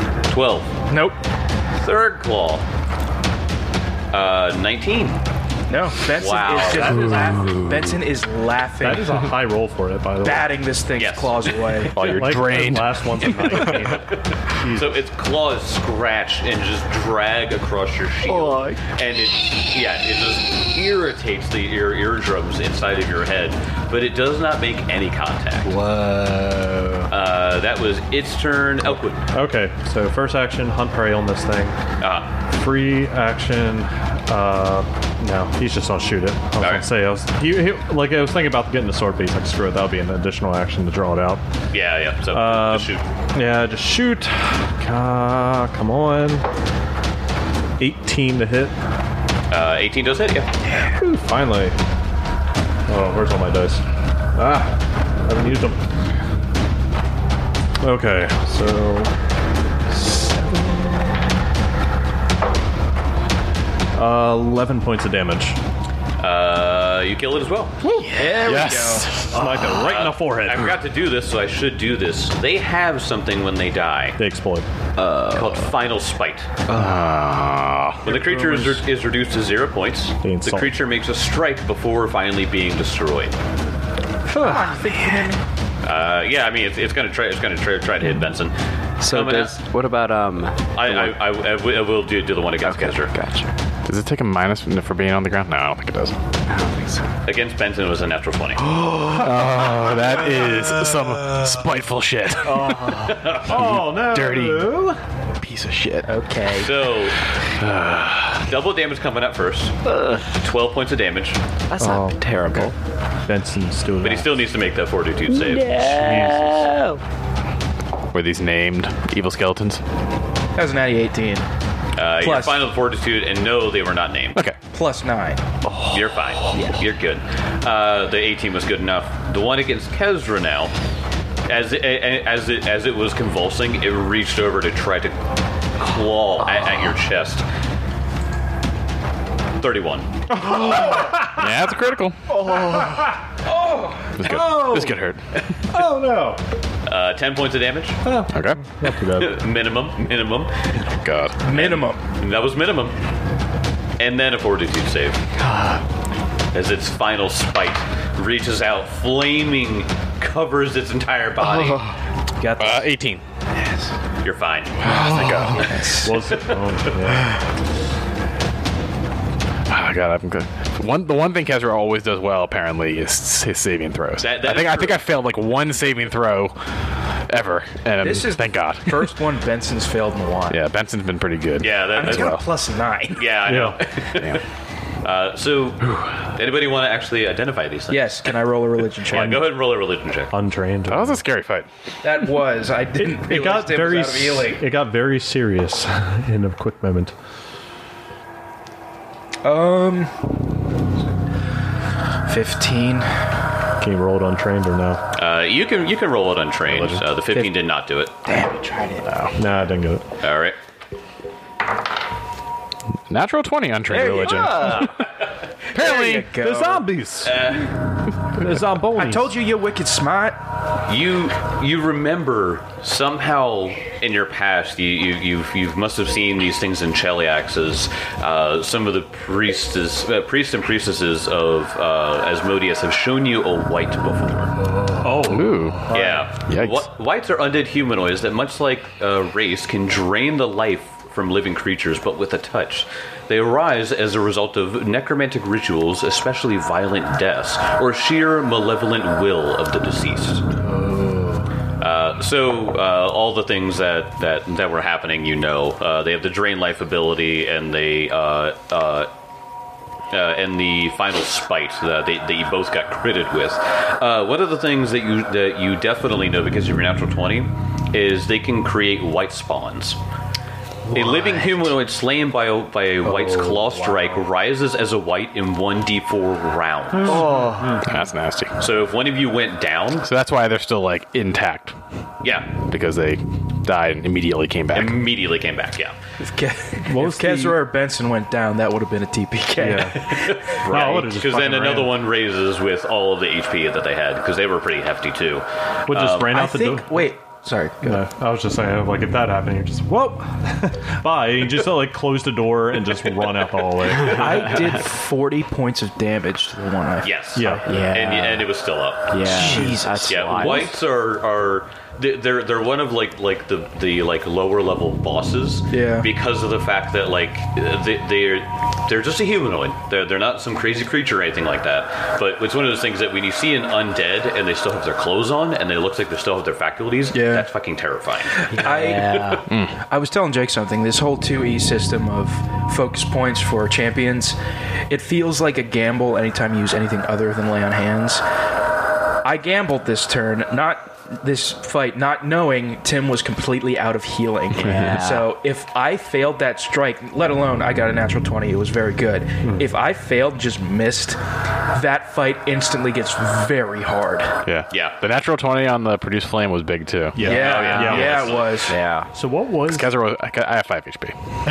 twelve. Nope. Third claw, uh, nineteen. No, Benson Wow. is just That is- laughing. Benson is laughing, That is a high roll for it, by the way. batting this thing's Yes. claws away. While you're Like, drained. those last one's a nineteen. So its claws scratch and just drag across your shield, and it, yeah, it just irritates the ear eardrums inside of your head, but it does not make any contact. Whoa. Uh, that was its turn. Elkwood. Okay, so first action, hunt prey on this thing. Uh, Free action. Uh, no, he's just gonna shoot it. I was gonna Alright. say, I was he, he, like I was thinking about getting the sword piece. Like screw it, that would be an additional action to draw it out. yeah, yeah. So Uh, just shoot. Yeah, just shoot. Uh, come on. eighteen to hit. Uh, eighteen does hit. Yeah. Ooh, finally. Oh, where's all my dice? Ah, I haven't used them. Okay, so uh, eleven points of damage. Uh, you kill it as well. Yes. Smack it right in the forehead. I forgot to do this, so I should do this. They have something when they die They explode. called Final Spite. Ah. When the creature is, re- is reduced to zero points, They the insult. creature makes a strike before finally being destroyed. Uh, yeah, I mean it's, it's gonna try it's gonna try, try to hit Benson. So Coming does out- what about um? I, I, I, I w- I will do, do the one against Kesser. Gotcha. Does it take a minus for being on the ground? No, I don't think it does. I don't think so. Against Benson it was a natural twenty. Oh, that is some spiteful shit. Oh no! Dirty piece of shit. Okay. So double damage coming up first. Twelve points of damage, That's not terrible. Benson's doing. but he still needs to make that fortitude save. Were these named evil skeletons? That was a natty eighteen. Uh, your Plus- final fortitude, and no, they were not named. Okay. Plus nine. You're fine. You're good. Uh, the eighteen was good enough. The one against Kezra now, as it, as it as it was convulsing, it reached over to try to claw at, at your chest. Thirty-one. Yeah, that's a critical. Oh. This could, this could hurt. Oh no! Uh, Ten points of damage. Okay. Not too bad. minimum. Minimum. God. Minimum. That was minimum. And then a fortitude save. As its final spite reaches out, flaming, covers its entire body. Got this. Uh, eighteen. You're fine. Thank God. Was it? Oh, yeah. Oh, God, I'm good. One, the one thing Kezra always does well, apparently, is his saving throws. That- that I think is I think true. I failed like one saving throw ever, and This is thank God. First one Benson's failed in a while. Yeah, Benson's been pretty good. Yeah, that, He's that's got a plus nine. Yeah, I know. Damn. Uh, so, anybody want to actually identify these things? Yes. Can I roll a religion check? Yeah, go ahead and roll a religion check. Untrained. That was a scary fight. That was. I didn't It realize got it very. was out of healing. It got very serious in a quick moment. Um. Fifteen. Can you roll it untrained or no? Uh, you can you can roll it untrained. Uh, the fifteen did not do it. Damn, I tried it. Nah, I didn't get it. All right. Natural twenty untrained religion. There you go. The zombies. the zombies. I told you you're wicked smart. You you remember somehow in your past you you you've, you must have seen these things in Cheliax's. Uh, some of the priestess uh, priests and priestesses of uh, Asmodeus have shown you a white before. Oh, Ooh. Yeah. Yikes. Wh- Whites are undead humanoids that, much like a race, can drain the life from living creatures, but with a touch. They arise as a result of necromantic rituals, especially violent deaths, or sheer malevolent will of the deceased. Uh, so uh, all the things that, that, that were happening, you know, uh, they have the drain life ability, and they uh, uh, uh, and the final spite that, they, that you both got critted with. Uh, one of the things that you that you definitely know because of your natural twenty is they can create white spawns. A living humanoid slain by a, by a white's claw strike rises as a white in one d four rounds. That's nasty. So if one of you went down, So that's why they're still like intact, yeah, because they died and immediately came back. immediately came back, yeah. If, Ke- was if Kezra the- or Benson went down, that would have been a T P K. I would've just Because then fucking another ran. one raises with all of the H P that they had, because they were pretty hefty too. Would just Um, ran I out the think. door. Wait, sorry. Go ahead. No, I was just saying, like, if that happened, you're just, whoop, bye. And you just, like, close the door and just run out the hallway. I did forty points of damage to the one I. Yes. Yeah. Yeah. And, and it was still up. Yeah, Jesus. that's Yeah, wild. whites are are they- they're they're one of like like the the like lower level bosses. Yeah. Because of the fact that like they they're they're just a humanoid. They're they're not some crazy creature or anything like that. But it's one of those things that when you see an undead and they still have their clothes on and it looks like they still have their faculties, Yeah. that's fucking terrifying. I I was telling Jake something. This whole two E system of focus points for champions, it feels like a gamble anytime you use anything other than lay on hands. I gambled this turn, not this fight, not knowing Tim was completely out of healing. Yeah. So if I failed that strike, let alone I got a natural twenty, it was very good. If I failed, just missed, that fight instantly gets very hard. Yeah. Yeah. The natural twenty on the produce flame was big too. Yeah, yeah, yeah, yeah, it was. Yeah. So what was... Kaiser was, I I have five H P.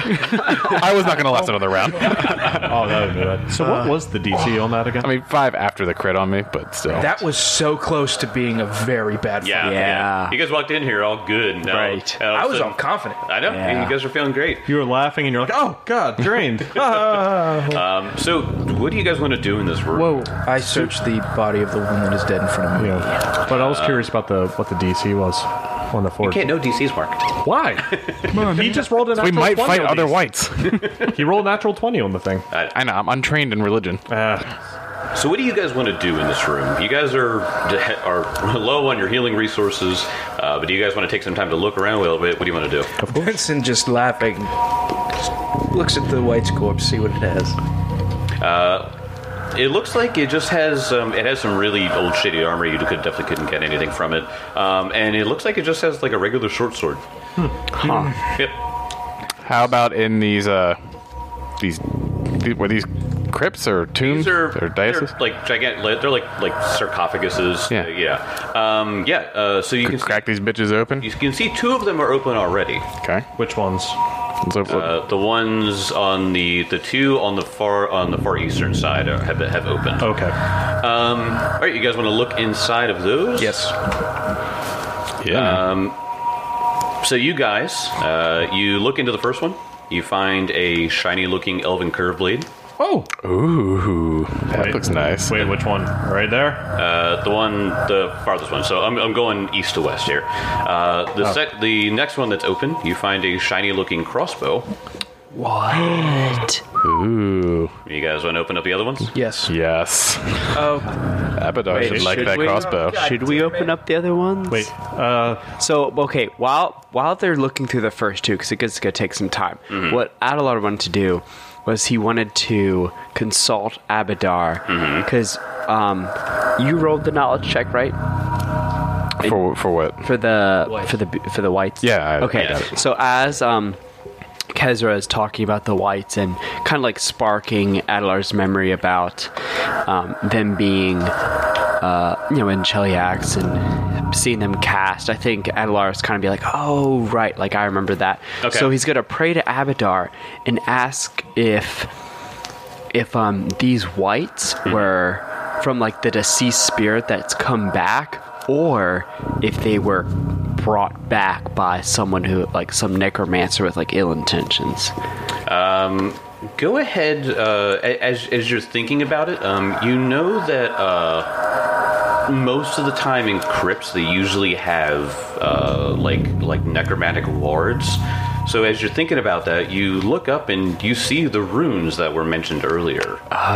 I was not going to last another round. Oh, that would be bad. So what was the D C on that again? I mean, five after the crit on me, but still. That was so close to being a very bad fight. Yeah, Yeah. You guys walked in here all good. And now- Right. now all of I a was sudden- all confident. I know. Yeah. You guys are feeling great. You were laughing and you're like, oh, God, drained. Ah. Um, so, what do you guys want to do in this room? Whoa! I searched the body of the one that is dead in front of me. Yeah. But I was curious about the what the D C was on the You fort. can't know D C's marked. Why? He just rolled a natural we might twenty fight on other these. whites. He rolled a natural twenty on the thing. I know, I'm untrained in religion. Ah. So, what do you guys want to do in this room? You guys are are low on your healing resources, uh, but do you guys want to take some time to look around a little bit? What do you want to do? Benson just laughing looks at the white's corpse, see what it has. Uh, it looks like it just has um, it has some really old shitty armor. You could definitely couldn't get anything from it, um, and it looks like it just has like a regular short sword. Huh. Yep. How about in these, uh, these, these were these crypts or tombs These are or they're dioceses? like gigantic. They're like like sarcophaguses. Yeah. Uh, yeah. Um, yeah. Uh, so you Could can crack these bitches open? see, you can see two of them are open already. Okay. Which ones? So, Uh, the ones on the the two on the far on the far eastern side are, have have opened. Okay. Um, all right, you guys want to look inside of those? Yes. yeah. Um, so you guys, uh, you look into the first one. You find a shiny-looking elven curve blade. Oh. Ooh, that Wait. looks nice. Wait, which one? Right there? Uh, the one, the farthest one. So I'm, I'm going east to west here. Uh, the sec- the next one that's open, you find a shiny-looking crossbow. What? Ooh, You guys want to open up the other ones? Yes. yes. Oh, Abadar Wait, should like should that we? crossbow. Should we open up the other ones? Wait. Uh, So, okay, while while they're looking through the first two, because it's going to take some time, what Adelar wanted to do was he wanted to consult Abadar, because um, you rolled the knowledge check, right? For for what? For the for the for the whites. Yeah, I- okay. I got it. So as um, Kezra is talking about the whites and kind of like sparking Adelar's memory about um, them being, uh, you know, in Cheliax and seeing them cast, I think Adelar is kind of be like, oh right, like I remember that. Okay. So he's gonna pray to Abadar and ask if if um these whites were from like the deceased spirit that's come back, or if they were brought back by someone who, like some necromancer with like ill intentions. Um, go ahead. Uh, a- as as you're thinking about it, um, you know that uh, most of the time in crypts they usually have uh, like like necromantic wards. So as you're thinking about that, you look up and you see the runes that were mentioned earlier.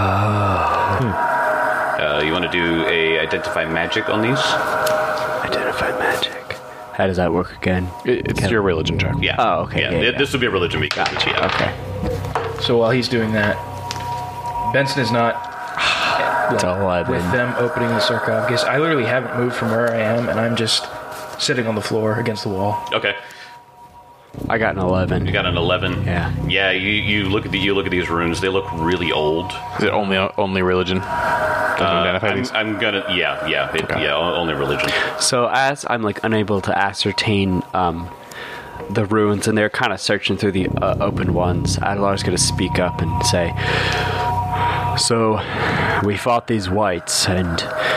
Uh, you want to do a identify magic on these? Identify magic. How does that work again? It- It's your religion check. Yeah. Oh, okay, Yeah, yeah, th- yeah. this will be a religion week. Gotcha. Yeah. Okay. so while he's doing that, Benson is not It's eleven. with them opening the sarcophagus. I literally haven't moved from where I am, and I'm just sitting on the floor against the wall. Okay. I got an eleven. You got an eleven. Yeah. Yeah. You, you look at the you look at these runes. They look really old. Is it only only religion? Doesn't Uh, identify I'm, these? I'm gonna. Yeah. Yeah. It, Yeah. o- Only religion. So as I'm like unable to ascertain um, the ruins, and they're kind of searching through the uh, open ones, Adelar's going to speak up and say, "So we fought these whites, and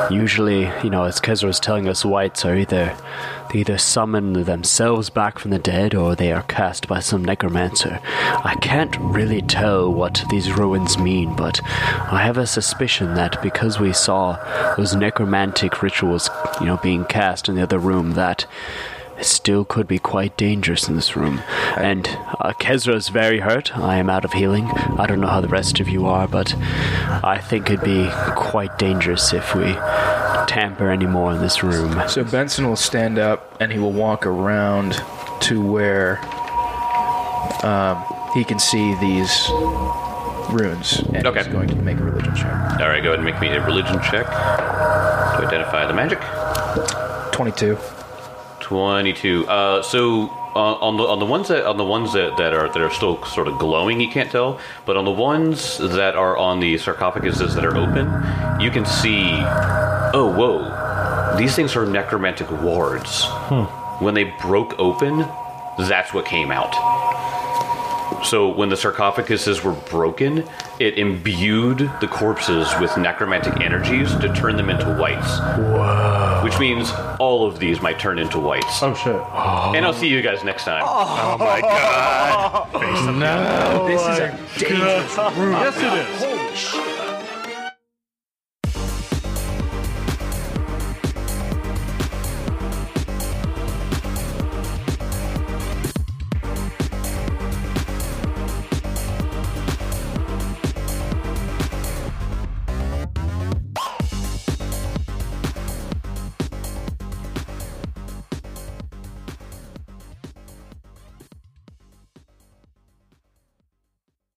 Usually, you know, as Kezra was telling us, whites are either they either summon themselves back from the dead or they are cast by some necromancer. I can't really tell what these ruins mean, but I have a suspicion that because we saw those necromantic rituals, you know, being cast in the other room, that it still could be quite dangerous in this room. And uh, Kezra is very hurt. I am out of healing. I don't know how the rest of you are, but I think it'd be quite dangerous if we tamper anymore in this room. So Benson will stand up and he will walk around to where um, he can see these runes. And Okay. he's going to make a religion check. All right, go ahead and make me a religion check to identify the magic. twenty-two. twenty-two. Uh, so uh, on the on the ones that on the ones that, that are that are still sort of glowing, you can't tell. But on the ones that are on the sarcophaguses that are open, you can see. Oh, whoa! These things are necromantic wards. Hmm. When they broke open, that's what came out. So when the sarcophaguses were broken, it imbued the corpses with necromantic energies to turn them into whites. Whoa. Which means all of these might turn into whites. Oh shit! And I'll see you guys next time. Oh my god! No, this is a dangerous room. Yes, it is.